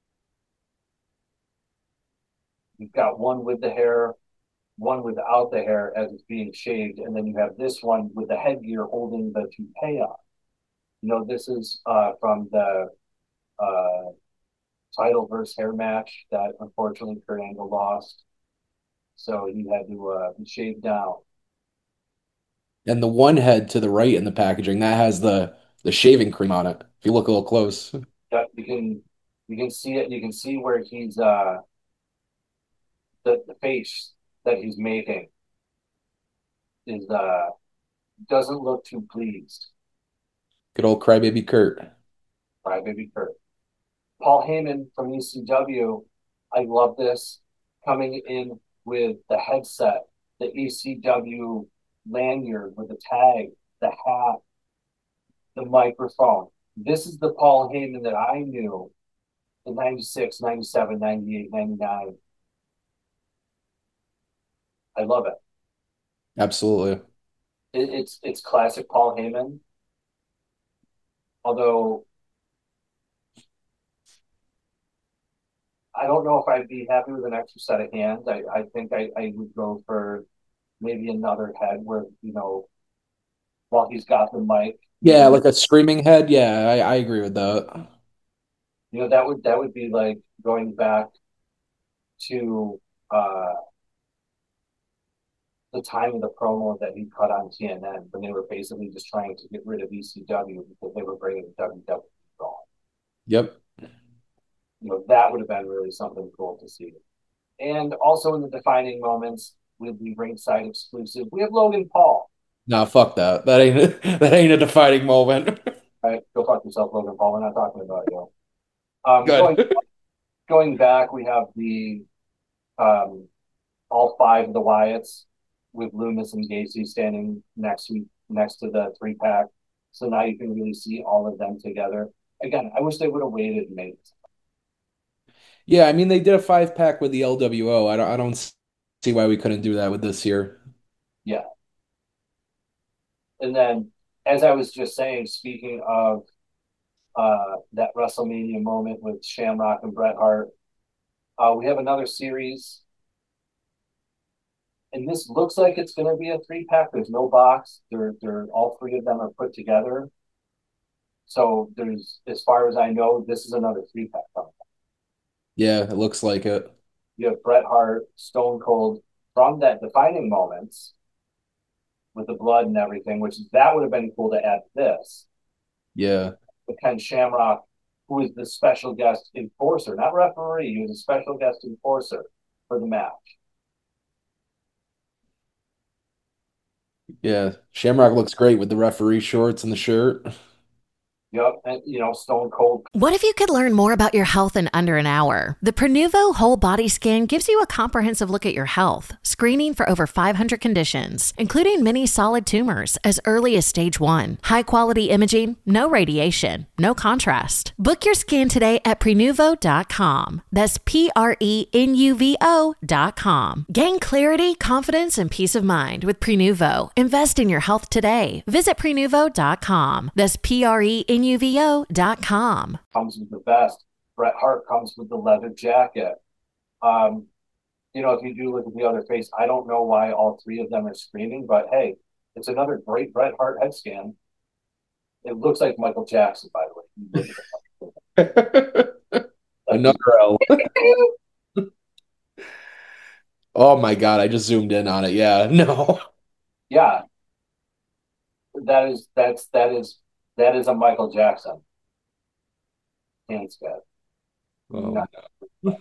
You've got one with the hair, one without the hair as it's being shaved, and then you have this one with the headgear holding the toupee on. You know, this is uh, from the uh, title versus hair match that unfortunately Kurt Angle lost. So he had to uh, be shaved down. And the one head to the right in the packaging that has the the shaving cream on it. If you look a little close. Yeah, you can you can see it. You can see where he's uh the, the face that he's making is uh doesn't look too pleased. Good old crybaby Kurt. Right, baby Kurt. Paul Heyman from E C W. I love this coming in with the headset, the E C W lanyard with the tag, the hat, the microphone. This is the Paul Heyman that I knew in ninety-six, ninety-seven, ninety-eight, ninety-nine. I love it. Absolutely. it. It's it's classic Paul Heyman. Although I don't know if I'd be happy with an extra set of hands. I, I think I, I would go for maybe another head where, you know, while he's got the mic, Yeah, maybe, like a screaming head. Yeah, I, I agree with that. you know, that would that would be like going back to uh the time of the promo that he cut on T N N when they were basically just trying to get rid of E C W because they were bringing W W E on. Yep. You know, that would have been really something cool to see. And also in the defining moments with the ringside exclusive, we have Logan Paul. Nah, fuck that. That ain't that ain't a defining moment. All right, go fuck yourself, Logan Paul. We're not talking about you. Um, going Good. going back, we have the um, all five of the Wyatts with Loomis and Gacy standing next to next to the three pack. So now you can really see all of them together. Again, I wish they would have waited and made it. Yeah, I mean they did a five pack with the L W O. I don't I don't see why we couldn't do that with this year. Yeah. And then, as I was just saying, speaking of uh, that WrestleMania moment with Shamrock and Bret Hart, uh, we have another series, and this looks like it's going to be a three pack. There's no box. They're, they're all three of them are put together. So there's, as far as I know, this is another three pack coming. Yeah, it looks like it. You have Bret Hart, Stone Cold from that defining moments with the blood and everything, which that would have been cool to add to this. Yeah. But Ken Shamrock, who is the special guest enforcer, not referee, he was a special guest enforcer for the match. Yeah. Shamrock looks great with the referee shorts and the shirt. Yep, and you know, Stone Cold. What if you could learn more about your health in under an hour? The Prenuvo Whole Body Scan gives you a comprehensive look at your health, screening for over five hundred conditions, including many solid tumors as early as stage one. High quality imaging, no radiation, no contrast. Book your scan today at prenuvo dot com. That's P R E N U V O dot com. Gain clarity, confidence, and peace of mind with Prenuvo. Invest in your health today. Visit prenuvo dot com. That's P R E N U V O dot com. Comes with the vest. Bret Hart comes with the leather jacket. Um, you know, if you do look at the other face, I don't know why all three of them are screaming, but hey, it's another great Bret Hart head scan. It looks like Michael Jackson, by the way. Another L. Oh my God, I just zoomed in on it. Yeah, no. Yeah. That is that's that is that is a Michael Jackson. Hands good. Oh, no.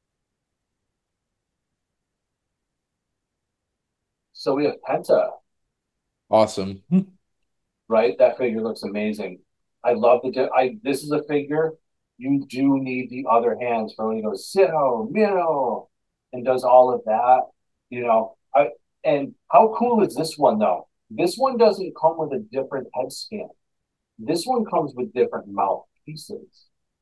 So we have Penta. Awesome. Right? That figure looks amazing. I love the I this is a figure you do need the other hands for when he goes Sino, Mino, and does all of that. You know, I and how cool is this one though? This one doesn't come with a different head scan. This one comes with different mouthpieces.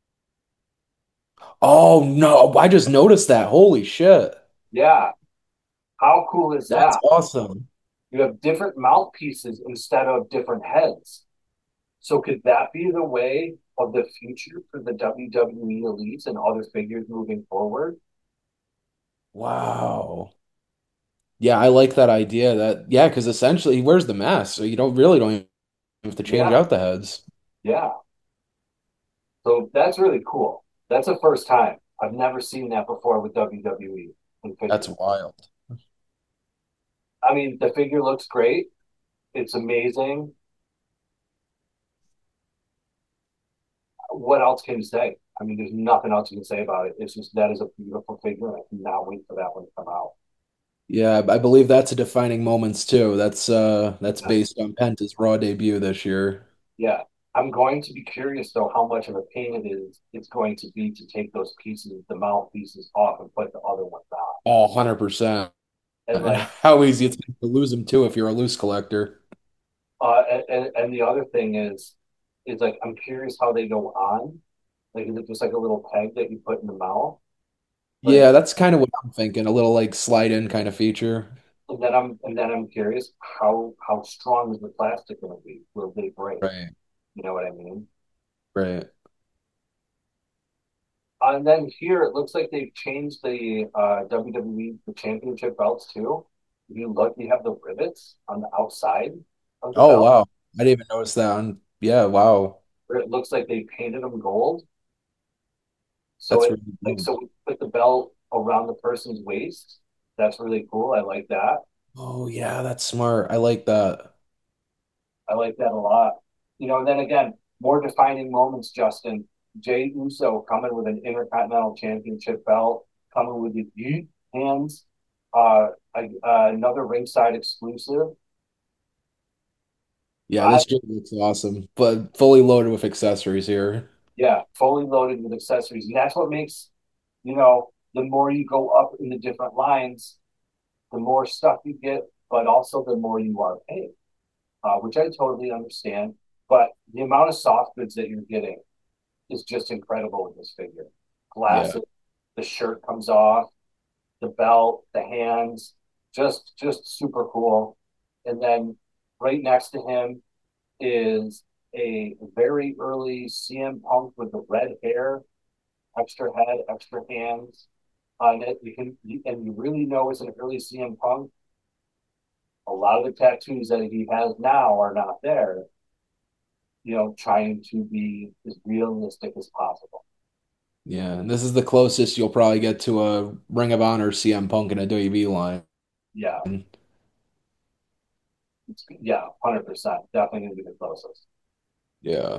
Oh no, I just noticed that. Holy shit. Yeah, how cool is That's that? awesome. You have different mouthpieces instead of different heads. So could that be the way of the future for the W W E elites and other figures moving forward? Wow. Yeah, I like that idea. That yeah, because essentially he wears the mask, so you don't really don't even have to change Yeah, out the heads. yeah. So that's really cool. That's the first time. I've never seen that before with W W E in That's figures. wild. I mean, the figure looks great. It's amazing. What else can you say? I mean, there's nothing else you can say about it. It's just that is a beautiful figure, and I cannot wait for that one to come out. Yeah, I believe that's a defining moments too. That's uh that's Yeah. based on Penta's Raw debut this year. Yeah. I'm going to be curious though how much of a pain it is it's going to be to take those pieces, the mouthpieces off and put the other ones on. Oh, one hundred percent. And And like how easy it's to lose them too if you're a loose collector. uh and, and the other thing is is like I'm curious how they go on. Like is it just like a little peg that you put in the mouth? Like Yeah, that's kind of what I'm thinking. A little like slide in kind of feature. and then I'm and then I'm curious how how strong is the plastic gonna be? Will they break? Right, You know what I mean? right. Uh, and then here it looks like they've changed the uh, W W E the championship belts too. If you look, you have the rivets on the outside of the Oh belt, wow. I didn't even notice that on yeah, wow. where it looks like they painted them gold. So That's it really like cool. so we put the belt around the person's waist. That's really cool. I like that. Oh yeah, that's smart. I like that. I like that a lot. You know, and then again, more defining moments, Justin. Jay Uso coming with an Intercontinental Championship belt, coming with the deep hands, uh, uh, another ringside exclusive. Yeah, I this gym looks awesome, but fully loaded with accessories here. Yeah, fully loaded with accessories, and that's what makes you know the more you go up in the different lines, the more stuff you get, but also the more you are paying, uh, which I totally understand. But the amount of soft goods that you're getting is just incredible with this figure. Yeah. Glasses, the shirt comes off, the belt, the hands, just just super cool. And then right next to him is a very early C M Punk with the red hair, extra head, extra hands. On it, you can and you really know it's an early C M Punk. A lot of the tattoos that he has now are not there. You know, trying to be as realistic as possible. Yeah, and this is the closest you'll probably get to a Ring of Honor C M Punk in a W W E line. Yeah, it's, yeah, one hundred percent. Definitely going to be the closest. Yeah.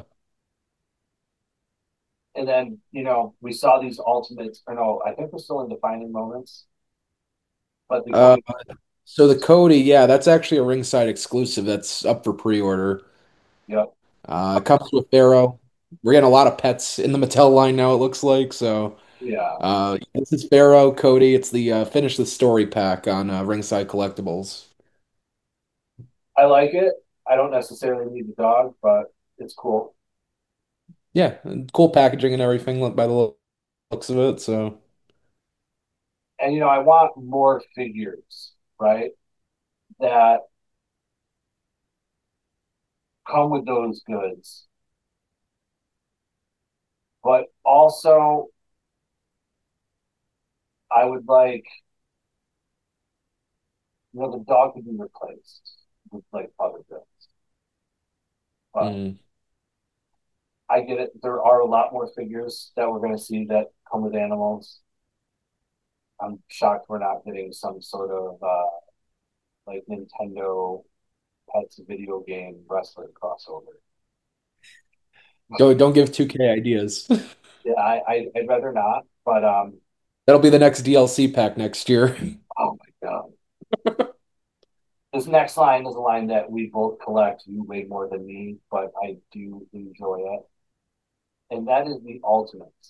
And then, you know, we saw these ultimates, or no, I think we're still in defining moments, but the Uh, Cody, so the Cody, yeah, that's actually a ringside exclusive that's up for pre-order. yep, Uh, it comes with Pharaoh. We're getting a lot of pets in the Mattel line now, it looks like. So yeah, uh, this is Pharaoh, Cody. It's the uh, Finish the Story pack on uh, Ringside Collectibles. I like it. I don't necessarily need the dog, but it's cool. Yeah, and cool packaging and everything look- by the lo- looks of it. So And, you know, I want more figures, right, that come with those goods, but also I would like, you know, the dog could be replaced with like other goods. But mm, I get it. There are a lot more figures that we're going to see that come with animals. I'm shocked we're not getting some sort of uh, like Nintendo Pets video game wrestler crossover. don't don't give two K ideas. Yeah, I, I I'd rather not, but um, That'll be the next D L C pack next year. oh my god, this next line is a line that we both collect. You way more than me, but I do enjoy it. and that is the Ultimates.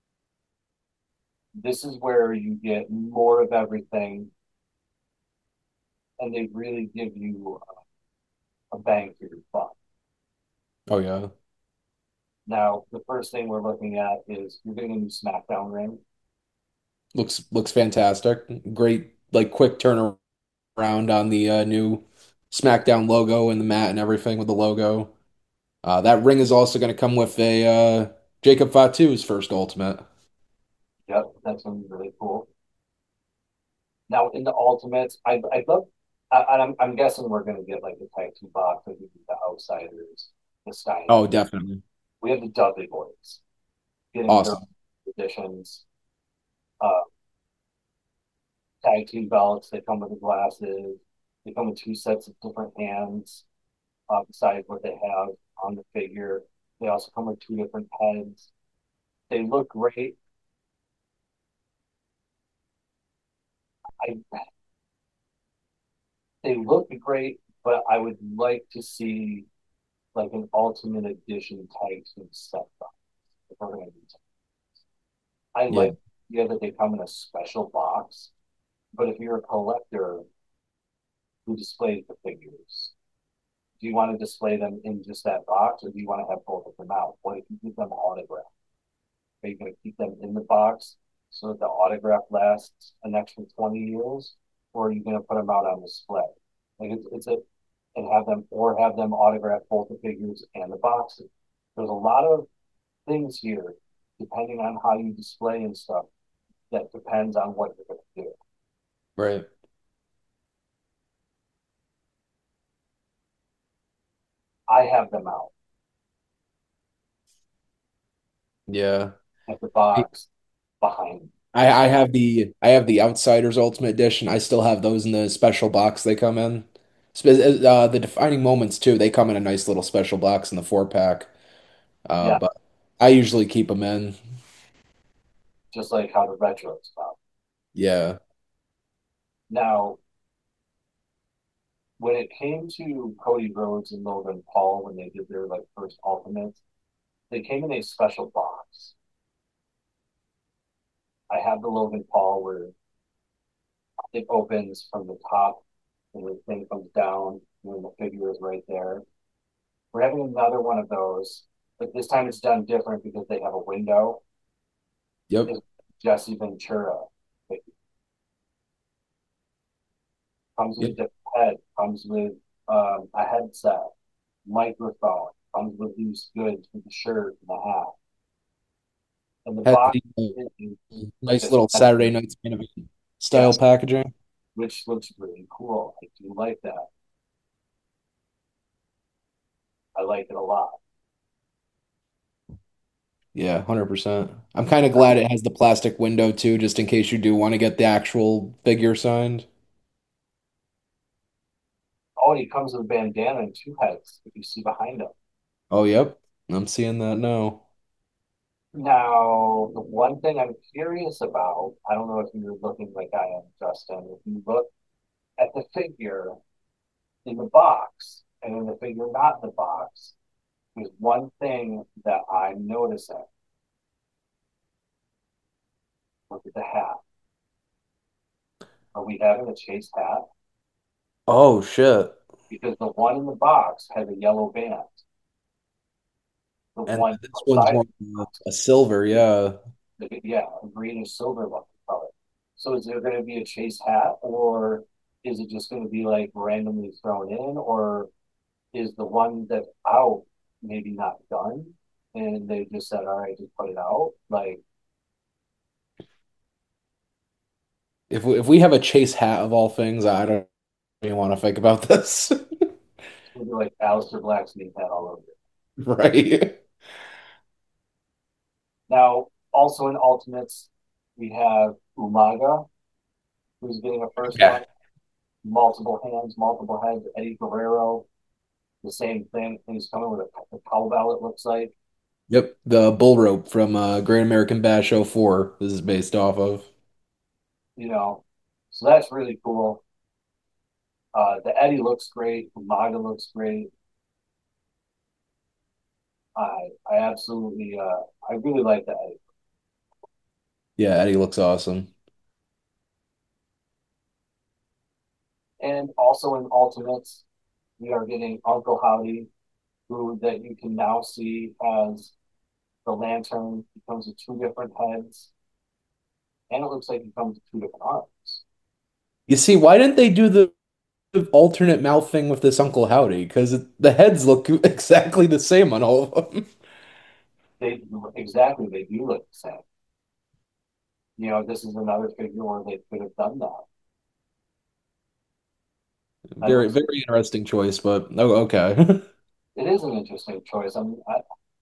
This is where you get more of everything, and they really give you a bang for your buck. Oh yeah. Now, the first thing we're looking at is you're getting a new SmackDown ring. Looks looks fantastic. Great like quick turnaround on the uh, new SmackDown logo and the mat and everything with the logo. Uh, that ring is also going to come with a uh, Jacob Fatu's first Ultimate. Yep, that's gonna be really cool. Now, in the Ultimates, I I love. I, I'm I'm guessing we're gonna get like the tag team box, like the Outsiders, the Oh, Steiners. definitely. We have the Dudley Boys getting their Awesome. editions. Uh, Tag team belts. They come with the glasses. They come with two sets of different hands, uh, besides what they have on the figure. They also come with two different heads. They look great. I They look great, but I would like to see like an Ultimate Edition tag team set box if we're gonna do something. I Yeah. like the idea that they come in a special box, but if you're a collector who displays the figures, do you want to display them in just that box, or do you want to have both of them out? What if you keep them autographed? Are you going to keep them in the box so that the autograph lasts an extra twenty years, or are you going to put them out on display? Like it's, it's a and have them or have them autograph both the figures and the boxes. There's a lot of things here, depending on how you display and stuff, that depends on what you're going to do. Right. I have them out Yeah. at the box behind me. I, I have the I have the Outsiders Ultimate Edition. I still have those in the special box they come in. Spe- Uh, the defining moments too. They come in a nice little special box in the four pack. Uh, Yeah, but I usually keep them in. just like how the retro stuff. Yeah. Now, when it came to Cody Rhodes and Logan Paul when they did their like first Ultimates, they came in a special box. I have the Logan Paul where it opens from the top and the thing comes down and then the figure is right there. We're having another one of those, but this time it's done different because they have a window. Yep. Is Jesse Ventura. It comes with a Yep. different head, comes with um, a headset, microphone, comes with these goods with the shirt and the hat. And the Has box the uh, is like nice a little Saturday special, Night's Main Event style yes, packaging. which looks really cool. I do like that. I like it a lot. Yeah, one hundred percent. I'm kind of glad it has the plastic window too, just in case you do want to get the actual figure signed. Oh, and he comes with a bandana and two heads, if you see behind him. Oh, yep. I'm seeing that now. Now, the one thing I'm curious about, I don't know if you're looking like I am, Justin. If you look at the figure in the box and in the figure not in the box, there's one thing that I'm noticing. Look at the hat. Are we having a chase hat? Oh shit. Because the one in the box has a yellow band. The And one this one's outside, more a silver, yeah. the, yeah, a green and silver looking color. So is there going to be a chase hat, or is it just going to be like randomly thrown in, or is the one that's out maybe not done, and they just said, "All right, just put it out." Like, If we, if we have a chase hat of all things, I don't even want to think about this. it's going to be like Aleister Black's name hat all over it. Right. Now, also in Ultimates, we have Umaga, who's getting a first Yeah. one, multiple hands, multiple heads. Eddie Guerrero, the same thing. He's coming with a, a cowbell, it looks like, Yep. The bull rope from uh, Great American Bash oh four this is based off of. you know. So that's really cool. Uh, the Eddie looks great. Umaga looks great. I I absolutely uh I really like that. Yeah, Eddie looks awesome. And also in Ultimates, we are getting Uncle Howdy, who that you can now see as the lantern. He comes with two different heads, and it looks like he comes with two different arms. You see, why didn't they do the alternate mouth thing with this Uncle Howdy? Because the heads look exactly the same on all of them. They exactly they do look the same. You know, this is another figure where they could have done that. I Very, looks very interesting choice, but oh, okay. it is an interesting choice. I mean, I,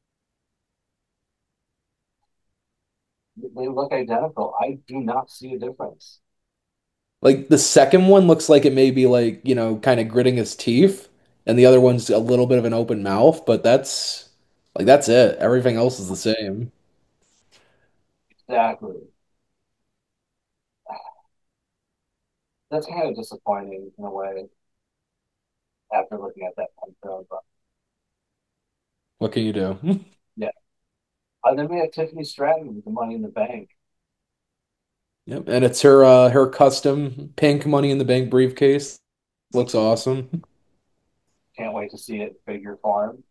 they look identical. I do not see a difference. Like the second one looks like it may be like, you know, kind of gritting his teeth, and the other one's a little bit of an open mouth, but that's like that's it. Everything else is the same. Exactly. That's kind of disappointing in a way after looking at that picture. But What can you do? yeah. And then we have Tiffany Stratton with the Money in the Bank. Yep, and it's her uh her custom pink Money in the Bank briefcase. Looks awesome. Can't wait to see it in figure form.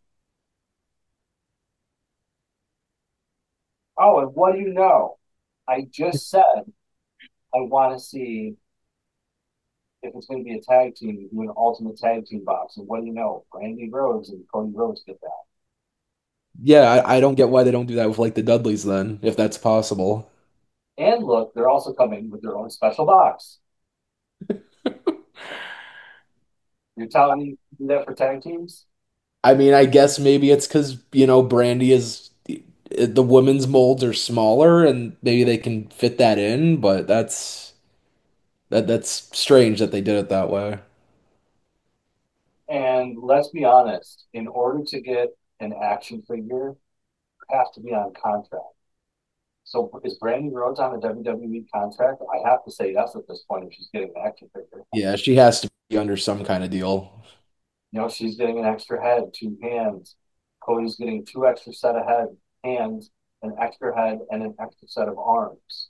Oh, and what do you know? I just said I want to see if it's going to be a tag team, do an ultimate tag team box. And what do you know? Brandy Rhodes and Cody Rhodes get that. Yeah, I, I don't get why they don't do that with like the Dudleys then, if that's possible. And look, they're also coming with their own special box. You're telling me you can do that for tag teams? I mean, I guess maybe it's because, you know, Brandy is the women's molds are smaller and maybe they can fit that in, but that's that that's strange that they did it that way. And let's be honest, in order to get an action figure, you have to be on contract. So is Brandy Rhodes on a W W E contract? I have to say yes at this point if she's getting an action figure. Yeah, she has to be under some kind of deal. You know, she's getting an extra head, two hands. Cody's getting two extra set of head, hands, an extra head, and an extra set of arms.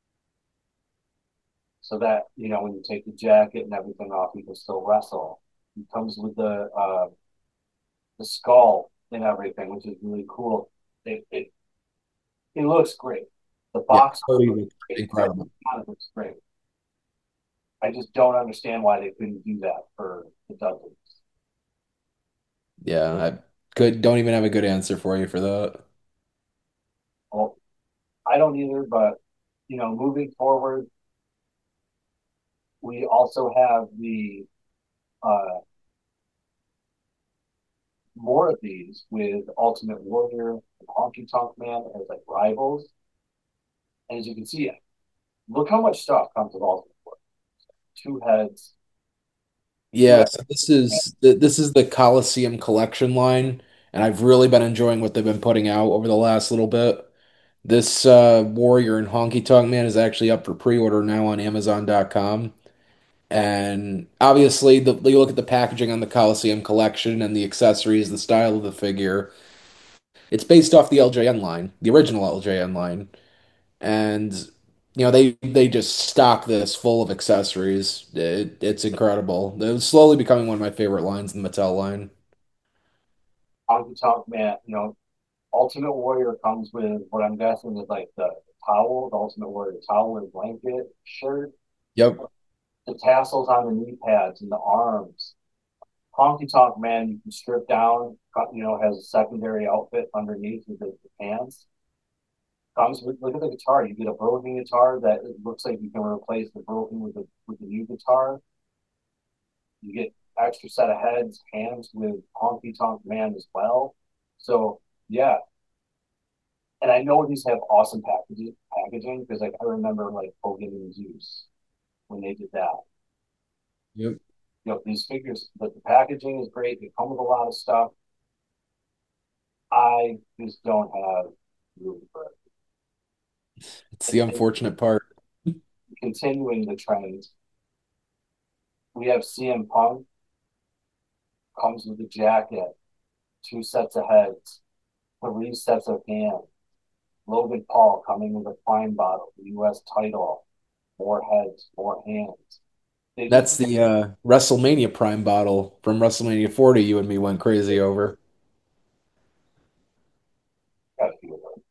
So that, you know, when you take the jacket and everything off, you can still wrestle. He comes with the uh, the skull and everything, which is really cool. It, it, it looks great. The Yeah, box Cody looks looks great. incredible. It looks great. I just don't understand why they couldn't do that for the Dudleys. Yeah, I could don't even have a good answer for you for that. Well, I don't either, but you know, moving forward, we also have the uh, more of these with Ultimate Warrior and Honky Tonk Man as like rivals. And as you can see, look how much stuff comes with Ultimate Warrior. Two heads, two Yeah, so this is the, this is the Coliseum collection line, and I've really been enjoying what they've been putting out over the last little bit. This uh, Warrior and Honky Tonk Man is actually up for pre-order now on Amazon dot com. And obviously, the, you look at the packaging on the Coliseum collection and the accessories, the style of the figure. It's based off the L J N line, the original L J N line, and you know they they just stock this full of accessories. It, it's incredible. It's slowly becoming one of my favorite lines in the Mattel line. Honky Tonk Man. You know, Ultimate Warrior comes with what I'm guessing is like the towel, the Ultimate Warrior towel and blanket, shirt, Yep. the tassels on the knee pads and the arms. Honky Tonk Man, you can strip down, you know, has a secondary outfit underneath with the, the pants. Comes with, look at the guitar. You get a broken guitar that it looks like you can replace the broken with the with the new guitar. You get extra set of heads, hands with Honky Tonk Man as well. So yeah, and I know these have awesome packaging packaging because like I remember like Hogan and Zeus when they did that. Yep. You know, these figures, but the packaging is great. They come with a lot of stuff. I just don't have room for it. It's the And unfortunate part. continuing the trend, we have C M Punk comes with a jacket, two sets of heads, three sets of hands. Logan Paul coming with a prime bottle, the U S title, more heads, more hands. They just That's the uh, WrestleMania Prime bottle from WrestleMania forty you and me went crazy over. got to feel it.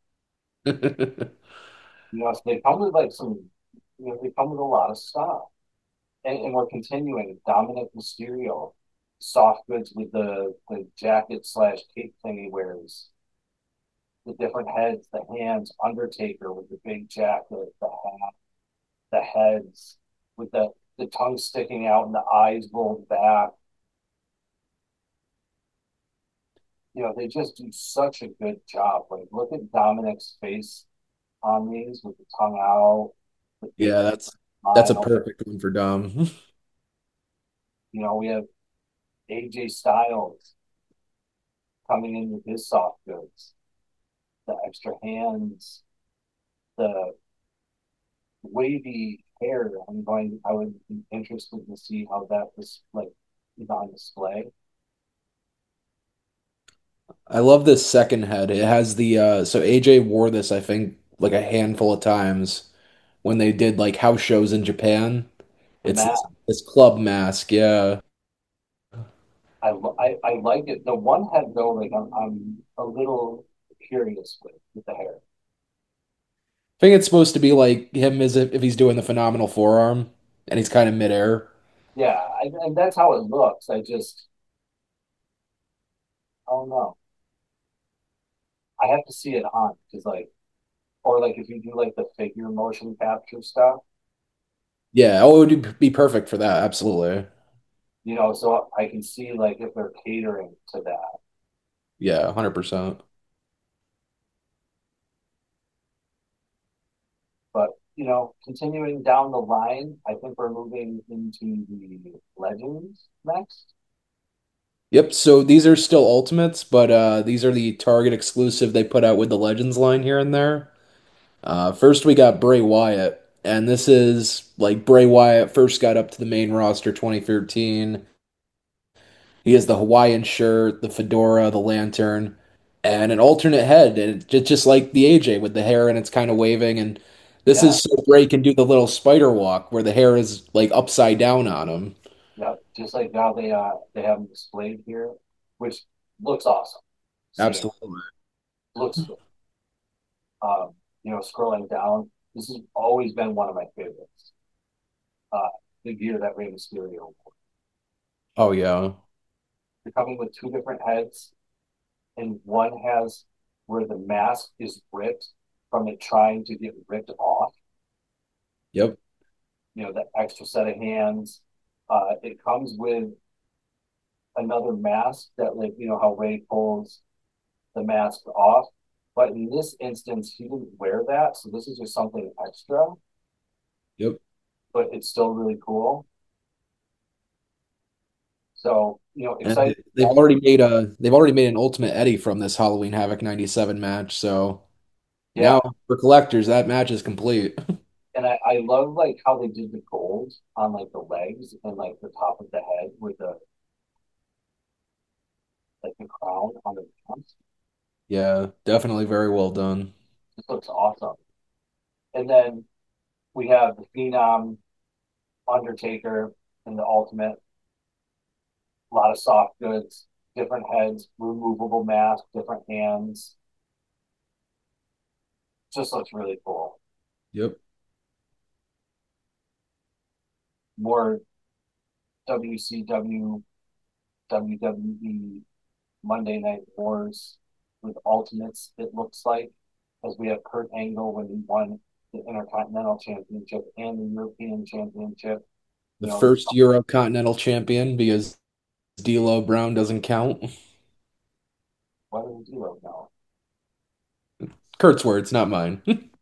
You know, so they come with like some, you know, they come with a lot of stuff. And, and we're continuing. Dominic Mysterio, soft goods with the, the jacket slash cape thing he wears, the different heads, the hands, Undertaker with the big jacket, the hat, the heads with the, the tongue sticking out and the eyes rolled back. You know, they just do such a good job. Like, look at Dominic's face on these with the tongue out, the big Yeah, that's that's a smile. perfect one for Dom. You know, we have A J Styles coming in with his soft goods, the extra hands, the wavy hair. I'm going. I would be interested to see how that is like is on display. I love this second head. It has the uh so A J wore this, I think, like a handful of times when they did like house shows in Japan. The It's mask. this, this club mask, yeah. I, I I like it. The one head though, like I'm I'm a little curious with with the hair. I think it's supposed to be like him as if, if he's doing the phenomenal forearm and he's kind of midair. Yeah, I, and that's how it looks. I just I don't know. I have to see it on because like or like if you do like the figure motion capture stuff, Yeah, oh, it would be perfect for that, absolutely. you know, so I can see like if they're catering to that. Yeah, one hundred percent. But you know, continuing down the line, I think we're moving into the legends next. Yep, so these are still Ultimates, but uh these are the Target exclusive they put out with the Legends line here and there. Uh first we got Bray Wyatt, and this is like Bray Wyatt first got up to the main roster twenty thirteen. He has the Hawaiian shirt, the fedora, the lantern, and an alternate head, and it's just, just like the A J with the hair and it's kind of waving. And this Yeah, is so Bray can do the little spider walk where the hair is like upside down on him. yeah. Just like now they uh they have them displayed here, which looks awesome. Seeing Absolutely. looks good. Um, you know, scrolling down, this has always been one of my favorites. Uh, the gear that Rey Mysterio wore. Oh yeah. They're coming with two different heads, and one has where the mask is ripped from it trying to get ripped off. Yep. You know, the extra set of hands. Uh, it comes with another mask that, like, you know, how Ray pulls the mask off. But in this instance, he didn't wear that. So this is just something extra, Yep. but it's still really cool. So, you know, And excited. they've already made a they've already made an Ultimate Eddie from this Halloween Havoc ninety-seven match. So Yeah. now for collectors, that match is complete. And I, I love like how they did the gold on like the legs and like the top of the head with the like the crown on the pants. Yeah, definitely very well done. This looks awesome. And then we have the Phenom, Undertaker, and the Ultimate. A lot of soft goods, different heads, removable mask, different hands. Just looks really cool. Yep. More W C W, W W E Monday Night Wars with Ultimates, it looks like, as we have Kurt Angle when he won the Intercontinental Championship and the European Championship. The You know, first Euro Continental champion because D'Lo Brown doesn't count. what do we do right now? Kurt's words, not mine.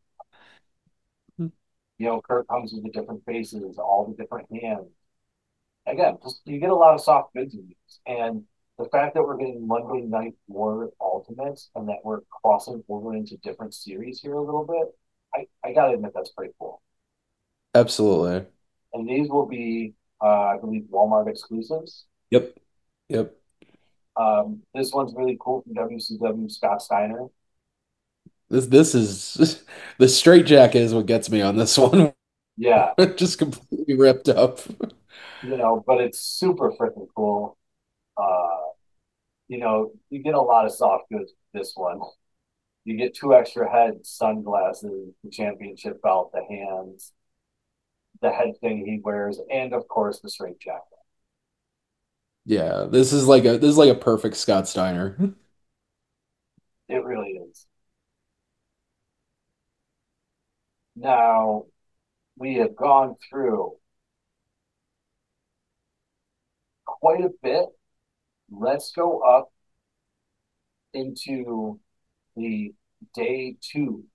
You know, Kurt comes with the different faces, all the different hands. Again, just you get a lot of soft goods in these. And the fact that we're getting Monday Night War Ultimates and that we're crossing over into different series here a little bit, I, I gotta admit that's pretty cool. Absolutely. And these will be, uh, I believe, Walmart exclusives. Yep. Yep. Um, this one's really cool from W C W, Scott Steiner. This this is the straight jacket is what gets me on this one. Yeah, Just completely ripped up. you know, but it's super freaking cool. Uh, you know, you get a lot of soft goods with this one. You get two extra heads, sunglasses, the championship belt, the hands, the head thing he wears, and of course the straight jacket. Yeah, this is like a this is like a perfect Scott Steiner. It really is. Now we have gone through quite a bit. Let's go up into the day two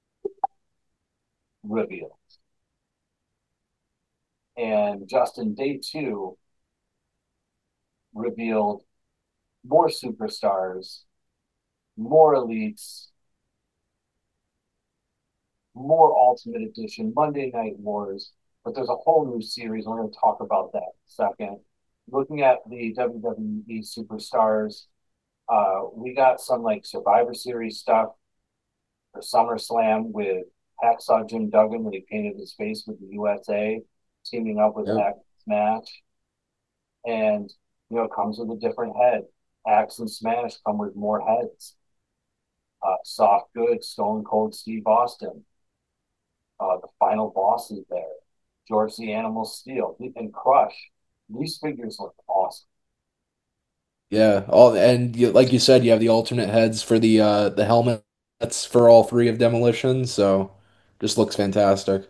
reveal. And Justin, day two revealed more superstars, more elites, more Ultimate Edition, Monday Night Wars, but there's a whole new series. We're going to talk about that in a second. Looking at the W W E superstars, uh, we got some like Survivor Series stuff for SummerSlam with Hacksaw Jim Duggan when he painted his face with the U S A, teaming up with Yep. Axe Smash. And, you know, it comes with a different head. Axe and Smash come with more heads. Uh, Soft Goods, Stone Cold Steve Austin. Uh, the final boss is there. George the Animal Steel and Crush. These figures look awesome. Yeah, all and you, like you said, you have the alternate heads for the uh the helmets for all three of Demolition, so just looks fantastic.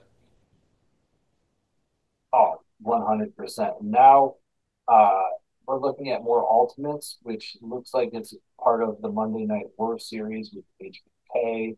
Oh, one hundred percent. Now uh, we're looking at more Ultimates, which looks like it's part of the Monday Night War series with H B K,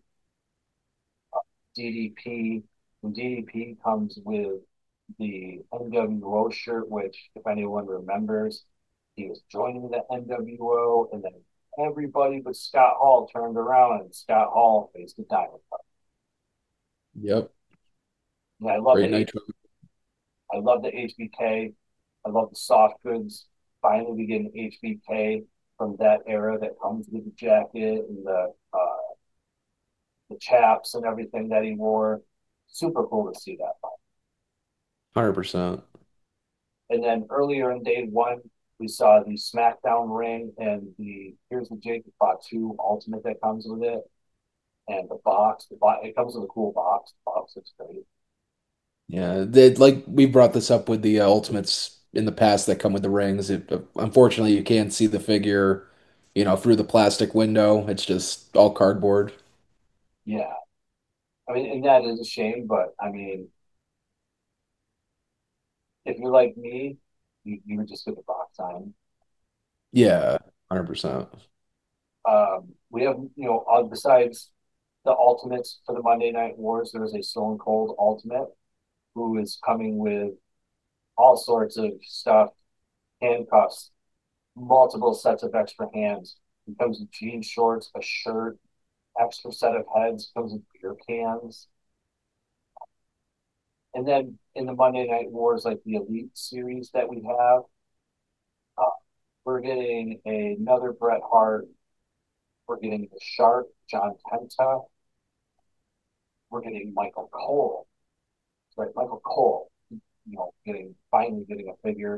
D D P. And D D P comes with the N W O shirt, which, if anyone remembers, he was joining the N W O, and then everybody but Scott Hall turned around, and Scott Hall faced the Diamond Cutter. Yep. And I love Great the Nitro. I love the H B K. I love the soft goods. Finally, we get an H B K from that era that comes with the jacket and the uh, the chaps and everything that he wore. Super cool to see that. one hundred percent. And then earlier in day one, we saw the SmackDown ring and the here's the Jake Fatu Ultimate that comes with it, and the box. The box it comes with a cool box. The box looks great. Yeah, they like we brought this up with the uh, Ultimates in the past that come with the rings. It, unfortunately, you can't see the figure, you know, through the plastic window. It's just all cardboard. Yeah, I mean, and that is a shame, but I mean, if you're like me, you, you would just get the box sign. Yeah, one hundred percent. Um, we have, you know, uh, besides the Ultimates for the Monday Night Wars, there's a Stone Cold Ultimate who is coming with all sorts of stuff, handcuffs, multiple sets of extra hands. It comes with jean shorts, a shirt, extra set of heads, comes with beer cans. And then in the Monday Night Wars, like the Elite series that we have, uh, we're getting another Bret Hart. We're getting the Shark, John Tenta. We're getting Michael Cole. Right, Michael Cole, you know, getting finally getting a figure.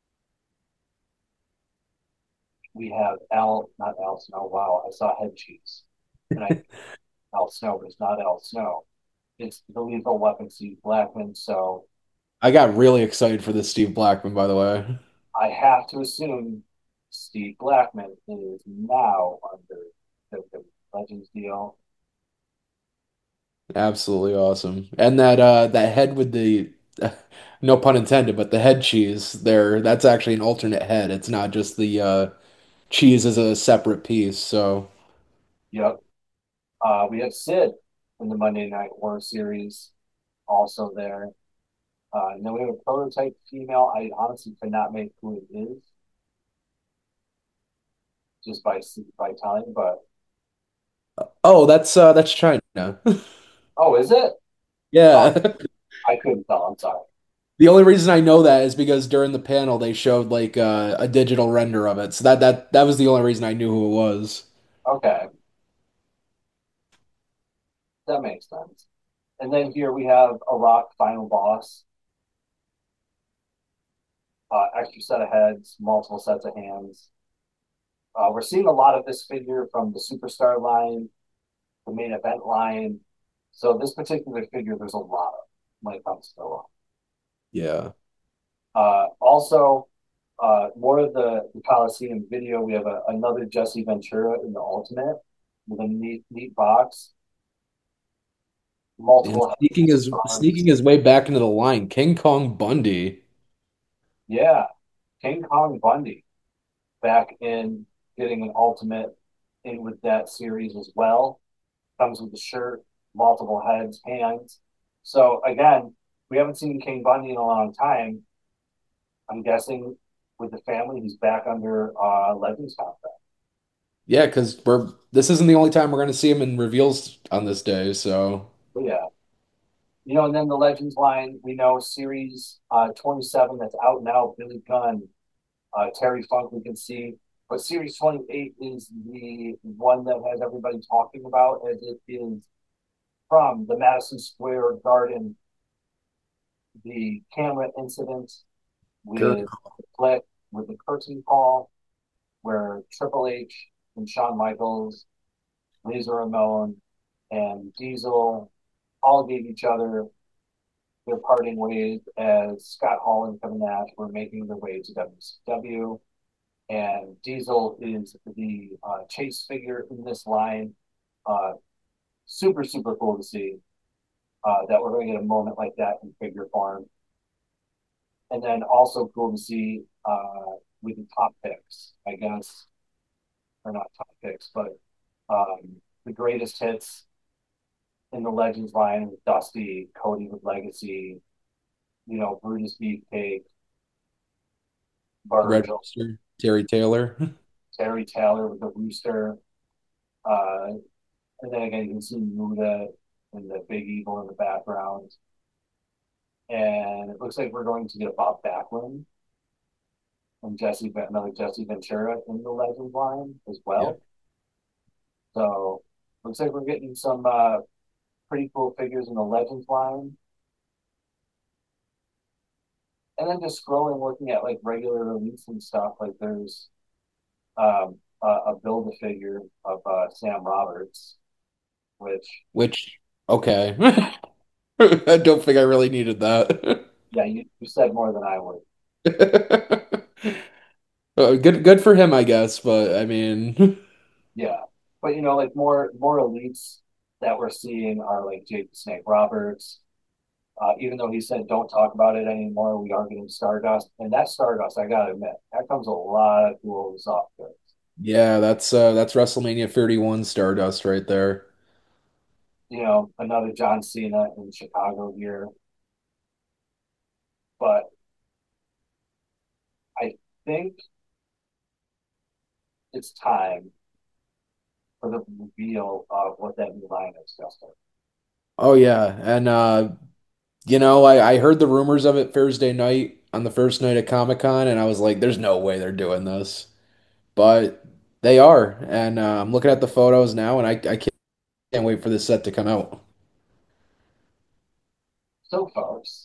We have Al, not Al Snow. Wow, I saw head cheese. And I Al Snow, but it's not Al Snow. It's the Lethal Weapon Steve Blackman. So I got really excited for this Steve Blackman, by the way. I have to assume Steve Blackman is now under the, the Legends deal. Absolutely awesome. And that uh that head with the no pun intended, but the head cheese there, that's actually an alternate head. It's not just the uh cheese as a separate piece. So Yep. Uh, we have Sid in the Monday Night War series also there. Uh, and then we have a prototype female. I honestly could not make who it is just by by telling, but oh, that's uh that's China. oh, is it? Oh, Yeah. I couldn't tell. I'm sorry. The only reason I know that is because during the panel they showed like uh, a digital render of it. So that that that was the only reason I knew who it was. Okay, that makes sense. And then here we have a Rock final boss, uh, extra set of heads, multiple sets of hands. Uh, we're seeing a lot of this figure from the Superstar line, the main event line. So this particular figure, there's a lot of when it comes to the Rock. Yeah. Uh, also, uh, more of the, the Coliseum video. We have a, another Jesse Ventura in the Ultimate with a neat, neat box, And multiple sneaking his arms. sneaking his way back into the line, King Kong Bundy. Yeah, King Kong Bundy back in getting an Ultimate in with that series as well. Comes with the shirt, multiple heads, hands. So again, we haven't seen King Bundy in a long time. I'm guessing with the family, he's back under uh, Legends contract. Yeah, because we're this isn't the only time we're going to see him in reveals on this day. So But yeah, you know, and then the Legends line, we know Series uh, twenty-seven that's out now, Billy Gunn, uh, Terry Funk, we can see. But Series twenty-eight is the one that has everybody talking about as it is from the Madison Square Garden, the camera incident Kurt, with the Flick, with the curtain call, where Triple H and Shawn Michaels, Razor Ramon, and Diesel all gave each other their parting ways as Scott Hall and Kevin Nash were making their way to W C W. And Diesel is the uh, chase figure in this line. Uh, super, super cool to see uh, that we're going to get a moment like that in figure form. And then also cool to see uh, with the top picks, I guess, or not top picks, but um, the greatest hits in the Legends line with Dusty, Cody with Legacy, you know, Brutus Beefcake, Red Virgil, Rooster, Terry Taylor. Terry Taylor with the Rooster. Uh, and then again, you can see Muda and the Big Evil in the background. And it looks like we're going to get Bob Backlund and Jesse, another Jesse Ventura in the Legends line as Yeah. well. So looks like we're getting some uh, pretty cool figures in the Legends line. And then just scrolling, looking at like regular release and stuff, like there's um, a, a build a figure of uh, Sam Roberts, which Which okay. I don't think I really needed that. yeah, you, you said more than I would. Uh, good good for him, I guess, but I mean, Yeah, but you know, like more more elites that we're seeing are like Jake the Snake Roberts. Uh, even though he said don't talk about it anymore, we are getting Stardust, and that Stardust, I gotta admit, that comes a lot of cool soft goods. yeah, that's uh that's WrestleMania thirty-one Stardust right there. You know, another John Cena in Chicago here, but I think it's time for the reveal of what that new line is, Justin. Oh yeah, and uh you know, I I heard the rumors of it Thursday night on the first night of Comic-Con, and I was like, there's no way they're doing this. But they are, and uh, I'm looking at the photos now, and I I can't wait for this set to come out. So, folks,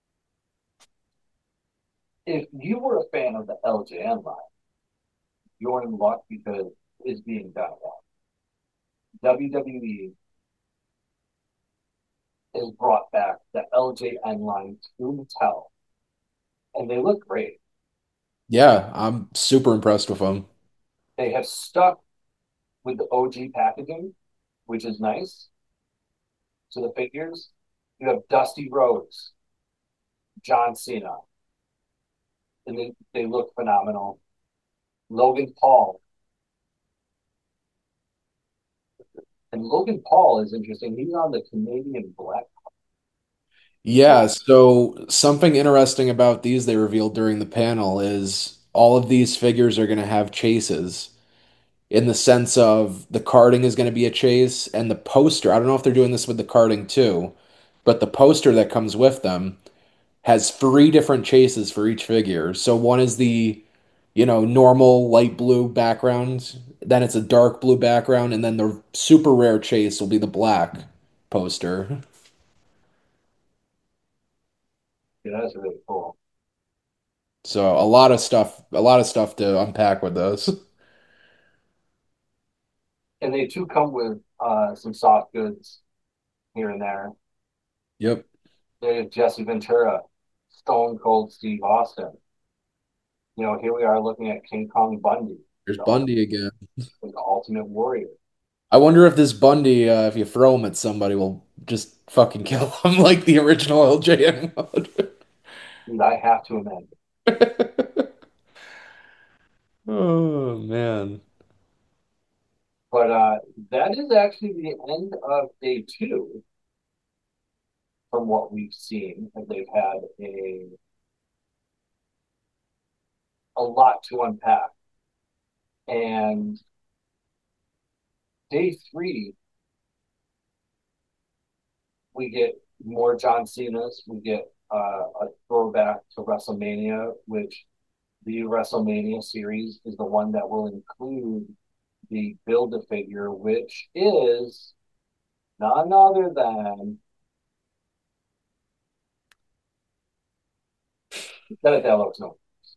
if you were a fan of the L J N line, you're in luck because it's being done now. W W E has brought back the L J N line to Mattel, and they look great. Yeah, I'm super impressed with them. They have stuck with the O G packaging, which is nice. So the figures, you have Dusty Rhodes, John Cena, and they, they look phenomenal. Logan Paul. And Logan Paul is interesting. He's on the Canadian Black. Yeah, so something interesting about these they revealed during the panel is all of these figures are going to have chases in the sense of the carding is going to be a chase and the poster. I don't know if they're doing this with the carding too, but the poster that comes with them has three different chases for each figure. So one is the, you know, normal light blue background, then it's a dark blue background, and then the super rare chase will be the black poster. Yeah, that's really cool. So a lot of stuff, a lot of stuff to unpack with those. And they too come with uh, some soft goods here and there. Yep. They have Jesse Ventura, Stone Cold Steve Austin. You know, here we are looking at King Kong Bundy, There's the, ult- Bundy again. the Ultimate Warrior. I wonder if this Bundy, uh, if you throw him at somebody, will just fucking kill him like the original L J N would. And I have to imagine. Oh man. But uh, that is actually the end of day two from what we've seen. And they've had a a lot to unpack. And day three, we get more John Cena's. We get uh, a throwback to WrestleMania, which the WrestleMania series is the one that will include the Build a Figure, which is none other than Donatello Snow.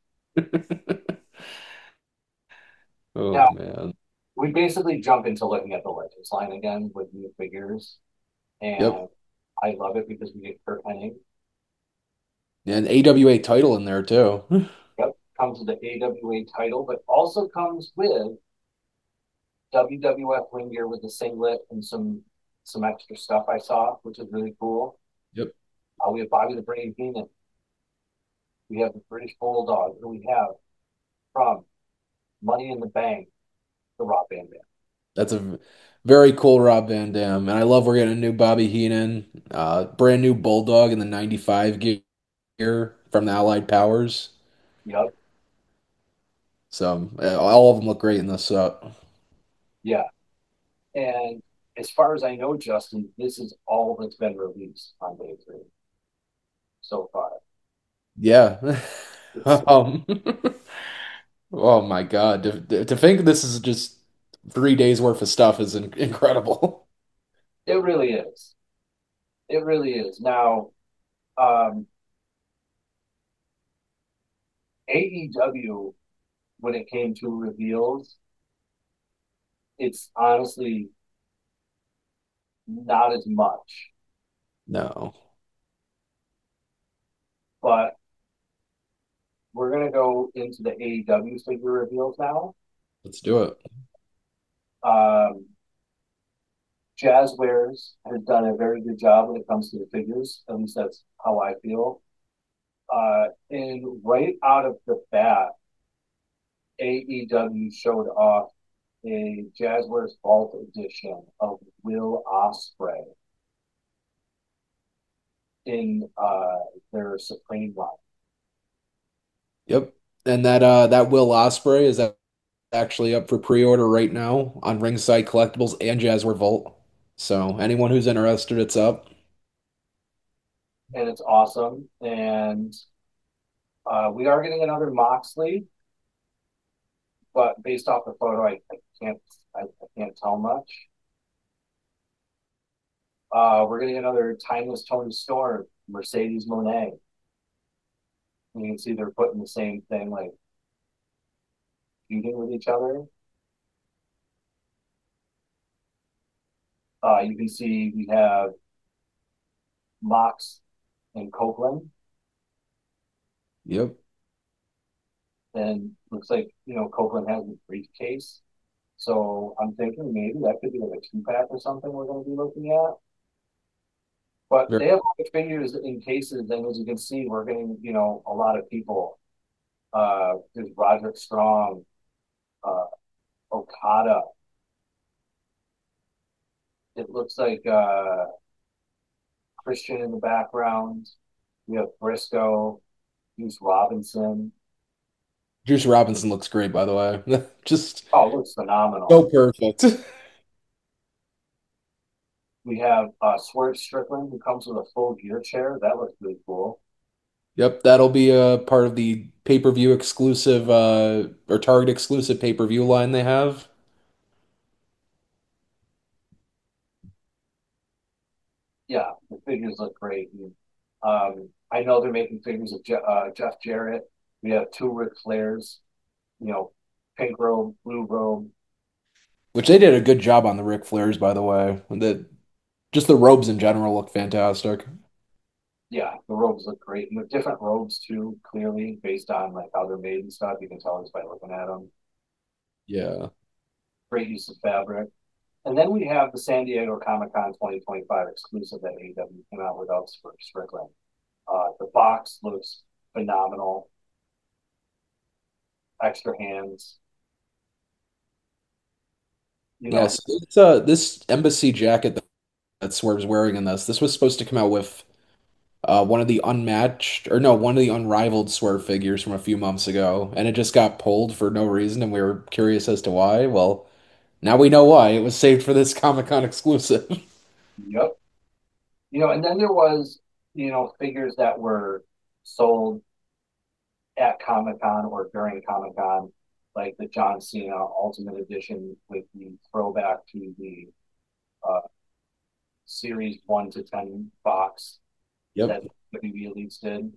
Oh Now, man. we basically jump into looking at the Legends line again with new figures, Yep. and I love it because we get Kurt Hennig. And A W A title in there too. Yep, comes with the A W A title, but also comes with W W F ring gear with the singlet and some some extra stuff I saw, which is really cool. Yep. Uh, we have Bobby the Brain Heenan. We have the British Bulldog, who we have from Money in the Bank, the Rob Van Dam. That's a very cool Rob Van Dam. And I love we're getting a new Bobby Heenan, uh, brand new Bulldog in the ninety-five gear from the Allied Powers. Yep. So uh, all of them look great in this set. Yeah. And as far as I know, Justin, this is all that's been released on day three so far. Yeah. It's Um, oh my God. To, to think this is just three days worth of stuff is in incredible. it really is. It really is. Now, um, A E W, when it came to reveals, it's honestly not as much. No. But we're gonna go into the A E W figure reveals now. Let's do it. Um, Jazzwares has done a very good job when it comes to the figures. At least that's how I feel. Uh, and right out of the bat, A E W showed off a Jazzwares Vault edition of Will Ospreay in uh, their Supreme line. Yep. And that uh that Will Ospreay is actually up for pre-order right now on Ringside Collectibles and Jazzware Vault. So anyone who's interested, it's up. And it's awesome. And uh, we are getting another Moxley, but based off the photo, I, I can't I, I can't tell much. Uh, we're getting another Timeless Tony Storm, Mercedes Monet. You can see they're putting the same thing, like feuding with each other. Uh, you can see we have Mox and Copeland, Yep. and looks like you know Copeland has a briefcase. So I'm thinking maybe that could be like a two pack or something we're going to be looking at. But Very- they have figures in cases, and as you can see, we're getting you know a lot of people. Uh, there's Roderick Strong, uh, Okada. It looks like uh, Christian in the background. We have Briscoe, Juice Robinson. Juice Robinson looks great, by the way. Just Oh, it looks phenomenal. so perfect. We have uh, Swerve Strickland, who comes with a full gear chair. That looks really cool. Yep, that'll be a part of the pay-per-view exclusive uh or Target exclusive pay-per-view line they have. Yeah, the figures look great. And, um, I know they're making figures of Je uh, Jeff Jarrett. We have two Ric Flairs, you know, pink robe, blue robe. Which they did a good job on the Ric Flairs, by the way. The just the robes in general look fantastic. Yeah, the robes look great. And they're different robes too, clearly based on like how they're made and stuff. You can tell just by looking at them. Yeah. Great use of fabric. And then we have the San Diego Comic Con twenty twenty-five exclusive that A E W came out with us for Strickland. Uh, the box looks phenomenal. Extra hands. You know, Yes, it's uh this embassy jacket that, that Swerve's wearing in this. This was supposed to come out with uh one of the unmatched or no, one of the unrivaled Swerve figures from a few months ago, and it just got pulled for no reason, and we were curious as to why. Well, now we know why. It was saved for this Comic-Con exclusive. yep. You know, and then there was, you know, figures that were sold at Comic Con or during Comic Con, like the John Cena Ultimate Edition with the throwback to the uh, Series one to ten box Yep. that W W E Elites did.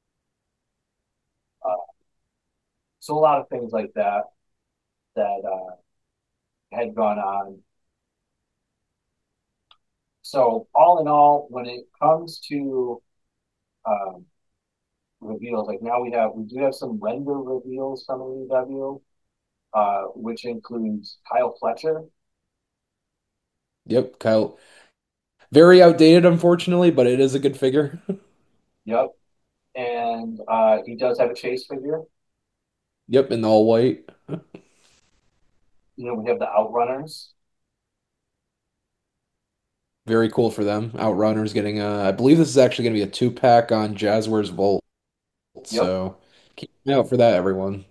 Uh, so a lot of things like that that uh, had gone on. So all in all, when it comes to um, reveals, like now we have we do have some render reveals from A E W, uh, which includes Kyle Fletcher. Yep, Kyle. Very outdated, unfortunately, but it is a good figure. Yep, and uh, he does have a chase figure. Yep, in the all white. You know, we have the Outrunners. Very cool for them. Outrunners getting uh I believe this is actually gonna be a two pack on Jazzwares Volt. Yep. So keep an eye out for that, everyone.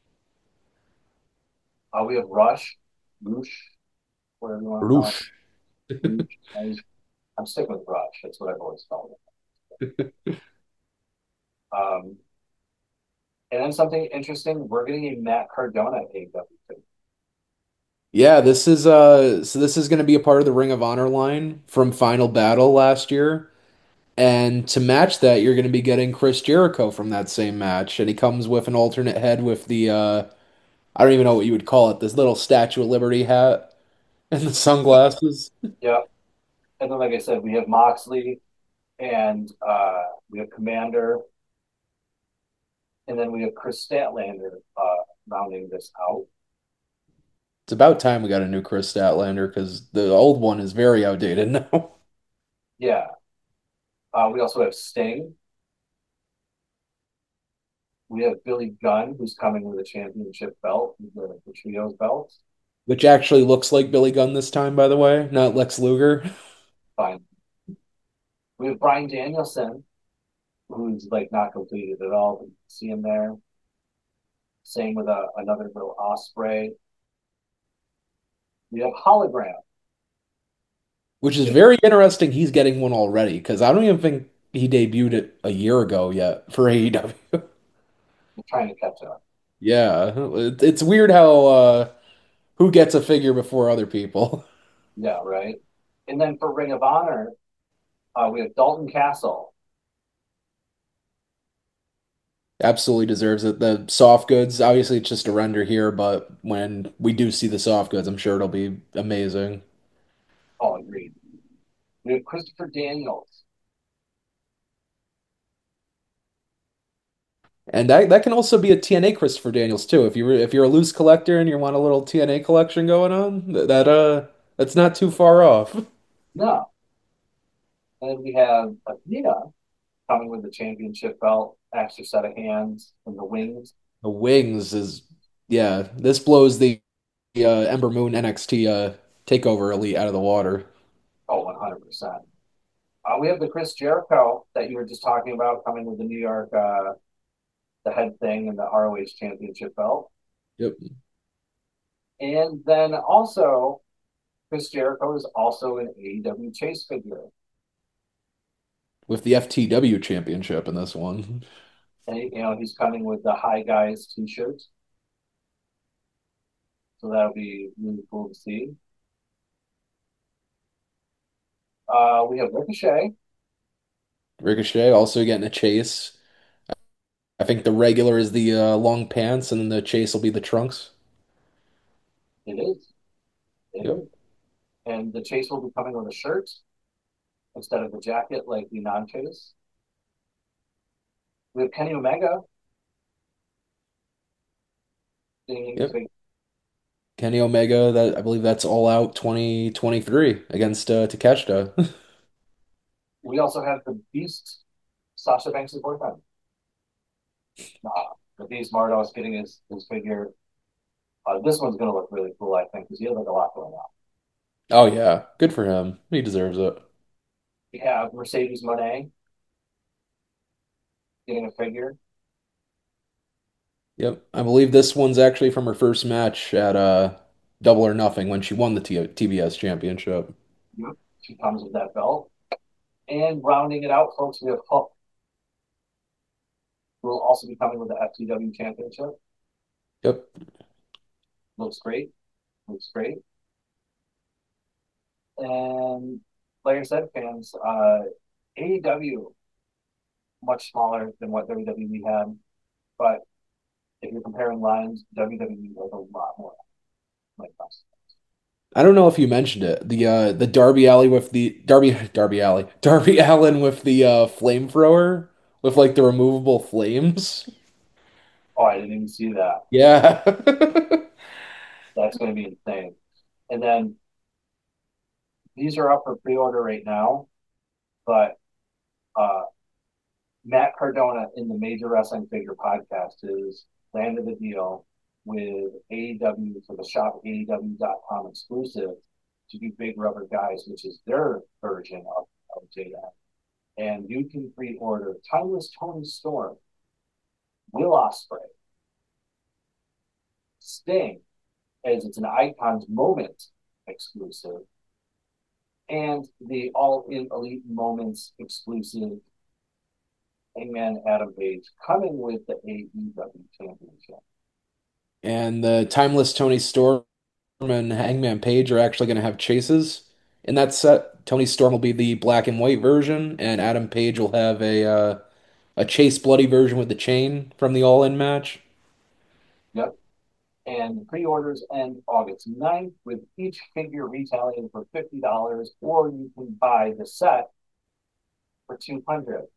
Uh, we have Rush, Roosh, whatever you want to call Roosh. it. Roosh. I, I'm sticking with Rush. That's what I've always called it. Um, and then something interesting, we're getting a Matt Cardona at A E W too. Yeah, this is uh so this is gonna be a part of the Ring of Honor line from Final Battle last year. And to match that, you're gonna be getting Chris Jericho from that same match. And he comes with an alternate head with the uh I don't even know what you would call it, this little Statue of Liberty hat and the sunglasses. Yep. And then, like I said, we have Moxley and uh, we have Commander, and then we have Chris Statlander uh, rounding this out. It's about time we got a new Chris Statlander because the old one is very outdated now. Yeah. Uh, we also have Sting. We have Billy Gunn, who's coming with a championship belt, the, the trios belt. Which actually looks like Billy Gunn this time, by the way, not Lex Luger. Fine. We have Brian Danielson, who's like not completed at all. But you can see him there. Same with a, another little Osprey. We have Hologram. Which is very interesting. He's getting one already because I don't even think he debuted it a year ago yet for A E W. I'm trying to catch up. Yeah, it- it's weird how uh, who gets a figure before other people. Yeah, right. And then for Ring of Honor, uh, we have Dalton Castle. Absolutely deserves it. The soft goods, obviously, it's just a render here, but when we do see the soft goods, I'm sure it'll be amazing. Oh, agreed. We have Christopher Daniels. And that that can also be a T N A Christopher Daniels too. If you if you're a loose collector and you want a little T N A collection going on, th- that uh that's not too far off. No. And then we have Athena coming with the championship belt, extra set of hands, and the wings. The wings is yeah, this blows the uh, Ember Moon N X T uh takeover elite out of the water. Oh, one hundred percent. Uh, we have the Chris Jericho that you were just talking about coming with the New York, uh, the head thing and the R O H championship belt. Yep. And then also, Chris Jericho is also an A E W chase figure. With the F T W championship in this one. And you know, he's coming with the Hi Guys t-shirt. So that'll be really cool to see. Uh, we have Ricochet. Ricochet also getting a chase. I think the regular is the uh, long pants, and then the chase will be the trunks. It is. It Yep. is. And the chase will be coming with a shirt instead of the jacket like the non-chase. We have Kenny Omega. Yep. Kenny Omega, that I believe that's All Out twenty twenty-three against uh, Takeshita. We also have the Beast, Sasha Banks' boyfriend. Uh, the Beast Mardo is getting his, his figure. Uh, this one's going to look really cool, I think, because he has like a lot going on. Oh yeah, good for him. He deserves it. We have Mercedes Moné getting a figure. Yep. I believe this one's actually from her first match at uh Double or Nothing when she won the T TBS championship. Yep. She comes with that belt. And rounding it out, folks, we have Hook, who will also be coming with the F T W championship. Yep. Looks great. Looks great. And like I said, fans, uh, A E W, much smaller than what W W E had. But if you're comparing lines, W W E has a lot more like us. I don't know if you mentioned it. The uh the Darby Alley with the Darby Darby Alley. Darby Allin with the uh flamethrower with like the removable flames. Oh, I didn't even see that. Yeah. That's going to be insane. And then these are up for pre-order right now, but uh, Matt Cardona in the Major Wrestling Figure podcast has landed a deal with A E W for the shop A E W dot com exclusive to do Big Rubber Guys, which is their version of, of J M. And you can pre-order Timeless Tony Storm, Will Ospreay, Sting, as it's an Icons Moment exclusive, and the All In Elite Moments exclusive Hangman Adam Page coming with the A E W Championship. And the Timeless Tony Storm and Hangman Page are actually going to have chases in that set. Tony Storm will be the black and white version, and Adam Page will have a uh, a chase bloody version with the chain from the All In match. Yep. And pre-orders end August ninth, with each figure retailing for fifty dollars, or you can buy the set for two hundred dollars.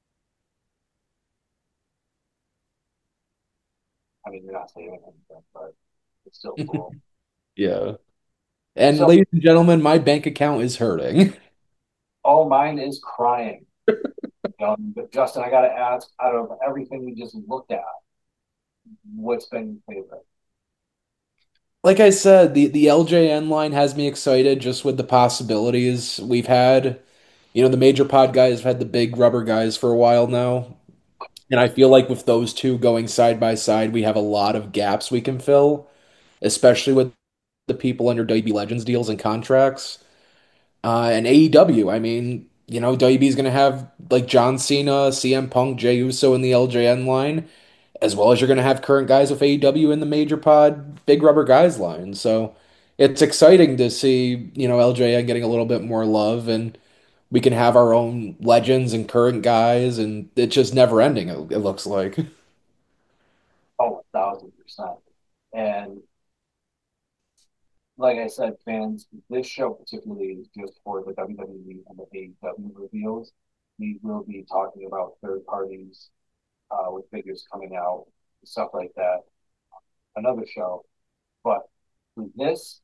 I mean, you're not saving anything, but it's still cool. Yeah. And So, ladies and gentlemen, my bank account is hurting. oh, mine is crying. Um, but Justin, I got to ask, out of everything we just looked at, what's been your favorite? Like I said, the the L J N line has me excited just with the possibilities we've had. You know, the major pod guys have had the big rubber guys for a while now. And I feel like with those two going side by side, we have a lot of gaps we can fill, especially with the people under W B Legends deals and contracts. Uh, and A E W, I mean, you know, W B is going to have like John Cena, C M Punk, Jey Uso in the L J N line, as well as you're going to have current guys with A E W in the major pod, big rubber guys line. So it's exciting to see, you know, L J N getting a little bit more love, and we can have our own legends and current guys, and it's just never ending, it, it looks like. Oh, a thousand percent. And like I said, fans, this show particularly is just for the W W E and the A E W reveals. We will be talking about third parties uh, with figures coming out, stuff like that. Another show. But with this,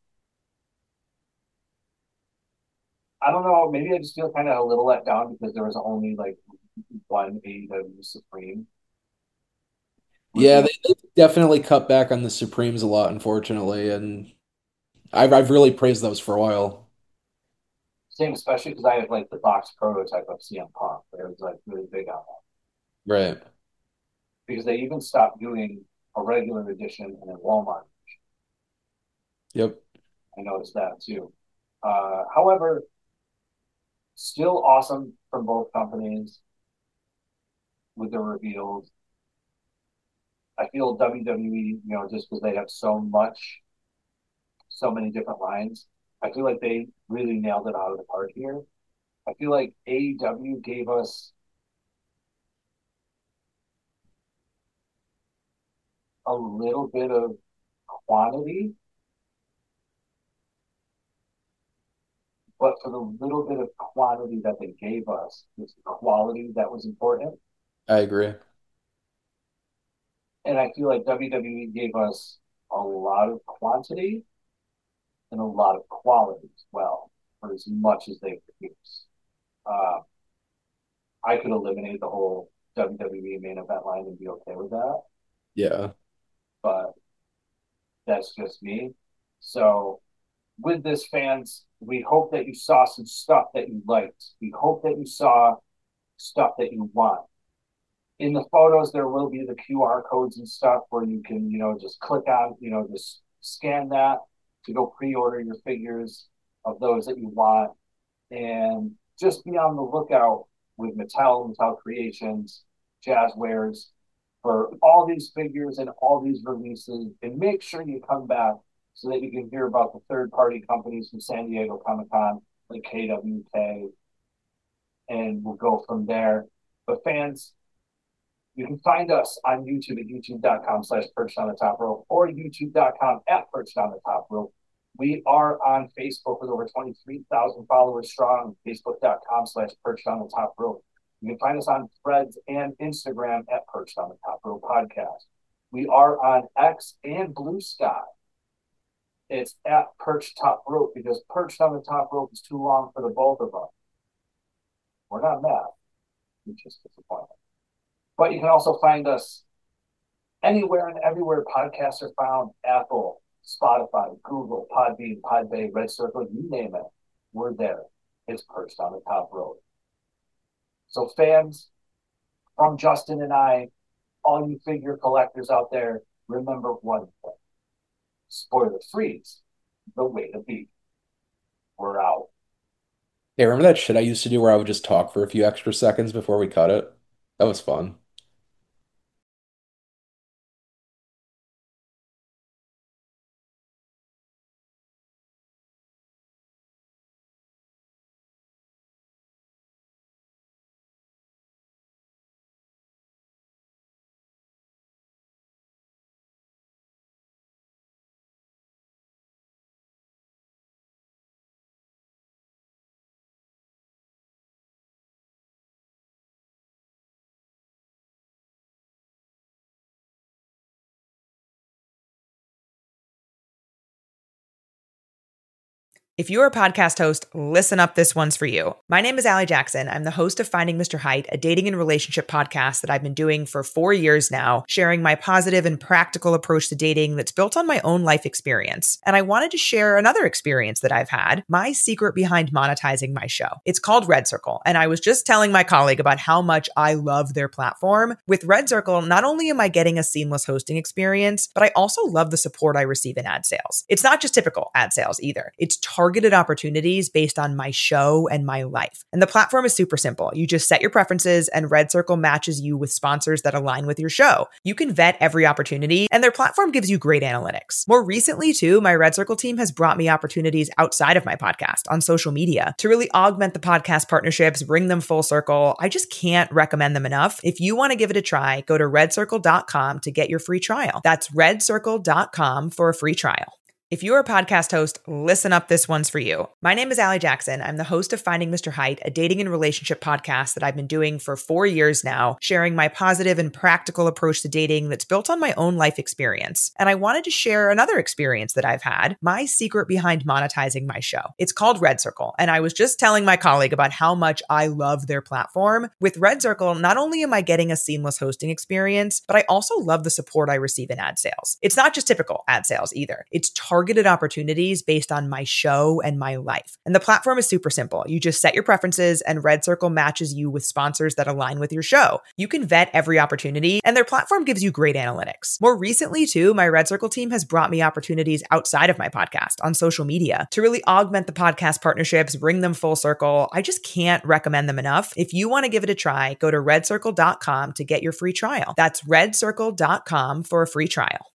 I don't know, maybe I just feel kind of a little let down because there was only like one A E W Supreme Yeah, reveal. they, they definitely cut back on the Supremes a lot, unfortunately, and I've I've really praised those for a while. Same, especially because I have like the box prototype of C M Punk. But it was like really big on that Right. because they even stopped doing a regular edition and a Walmart. Yep. I noticed that too. Uh, however, still awesome from both companies with the reveals. I feel W W E, you know, just because they have so much, so many different lines, I feel like they really nailed it out of the park here. I feel like A E W gave us a little bit of quantity, but for the little bit of quantity that they gave us, it's the quality that was important. I agree. And I feel like W W E gave us a lot of quantity and a lot of quality as well, for as much as they produce. Uh, I could eliminate the whole W W E main event line and be okay with that, Yeah. but that's just me. So, with this, fans, we hope that you saw some stuff that you liked. We hope that you saw stuff that you want. In the photos, there will be the Q R codes and stuff where you can, you know, just click on, you know, just scan that to go pre-order your figures of those that you want. And just be on the lookout with Mattel, Mattel Creations, Jazzwares, for all these figures and all these releases. And make sure you come back so that you can hear about the third-party companies from San Diego Comic-Con, like K W K, and we'll go from there. But fans, you can find us on YouTube at youtube.com slash perched on the top rope or youtube.com at perched on the top rope. We are on Facebook with over twenty-three thousand followers strong, facebook.com slash perched on the top rope. You can find us on Threads and Instagram at Perched on the Top Rope Podcast. We are on X and Blue Sky. It's at Perched Top Rope because Perched on the Top Rope is too long for the both of us. We're not mad. We're just disappointed. But you can also find us anywhere and everywhere podcasts are found. Apple, Spotify, Google, Podbean, Podbay, Red Circle, you name it. We're there. It's Perched on the Top Rope. So fans, from Justin and I, all you figure collectors out there, remember one thing. Spoiler freeze, the way to be. We're out. Hey, remember that shit I used to do where I would just talk for a few extra seconds before we cut it? That was fun. If you're a podcast host, listen up, this one's for you. My name is Allie Jackson. I'm the host of Finding Mister Height, a dating and relationship podcast that I've been doing for four years now, sharing my positive and practical approach to dating that's built on my own life experience. And I wanted to share another experience that I've had, my secret behind monetizing my show. It's called Red Circle, and I was just telling my colleague about how much I love their platform. With Red Circle, not only am I getting a seamless hosting experience, but I also love the support I receive in ad sales. It's not just typical ad sales either. It's targeted targeted opportunities based on my show and my life. And the platform is super simple. You just set your preferences and Red Circle matches you with sponsors that align with your show. You can vet every opportunity and their platform gives you great analytics. More recently too, my Red Circle team has brought me opportunities outside of my podcast on social media to really augment the podcast partnerships, bring them full circle. I just can't recommend them enough. If you want to give it a try, go to red circle dot com to get your free trial. That's red circle dot com for a free trial. If you're a podcast host, listen up, this one's for you. My name is Allie Jackson. I'm the host of Finding Mister Height, a dating and relationship podcast that I've been doing for four years now, sharing my positive and practical approach to dating that's built on my own life experience. And I wanted to share another experience that I've had, my secret behind monetizing my show. It's called Red Circle, and I was just telling my colleague about how much I love their platform. With Red Circle, not only am I getting a seamless hosting experience, but I also love the support I receive in ad sales. It's not just typical ad sales either. It's targeted targeted opportunities based on my show and my life. And the platform is super simple. You just set your preferences and Red Circle matches you with sponsors that align with your show. You can vet every opportunity and their platform gives you great analytics. More recently too, my Red Circle team has brought me opportunities outside of my podcast on social media to really augment the podcast partnerships, bring them full circle. I just can't recommend them enough. If you want to give it a try, go to red circle dot com to get your free trial. That's red circle dot com for a free trial.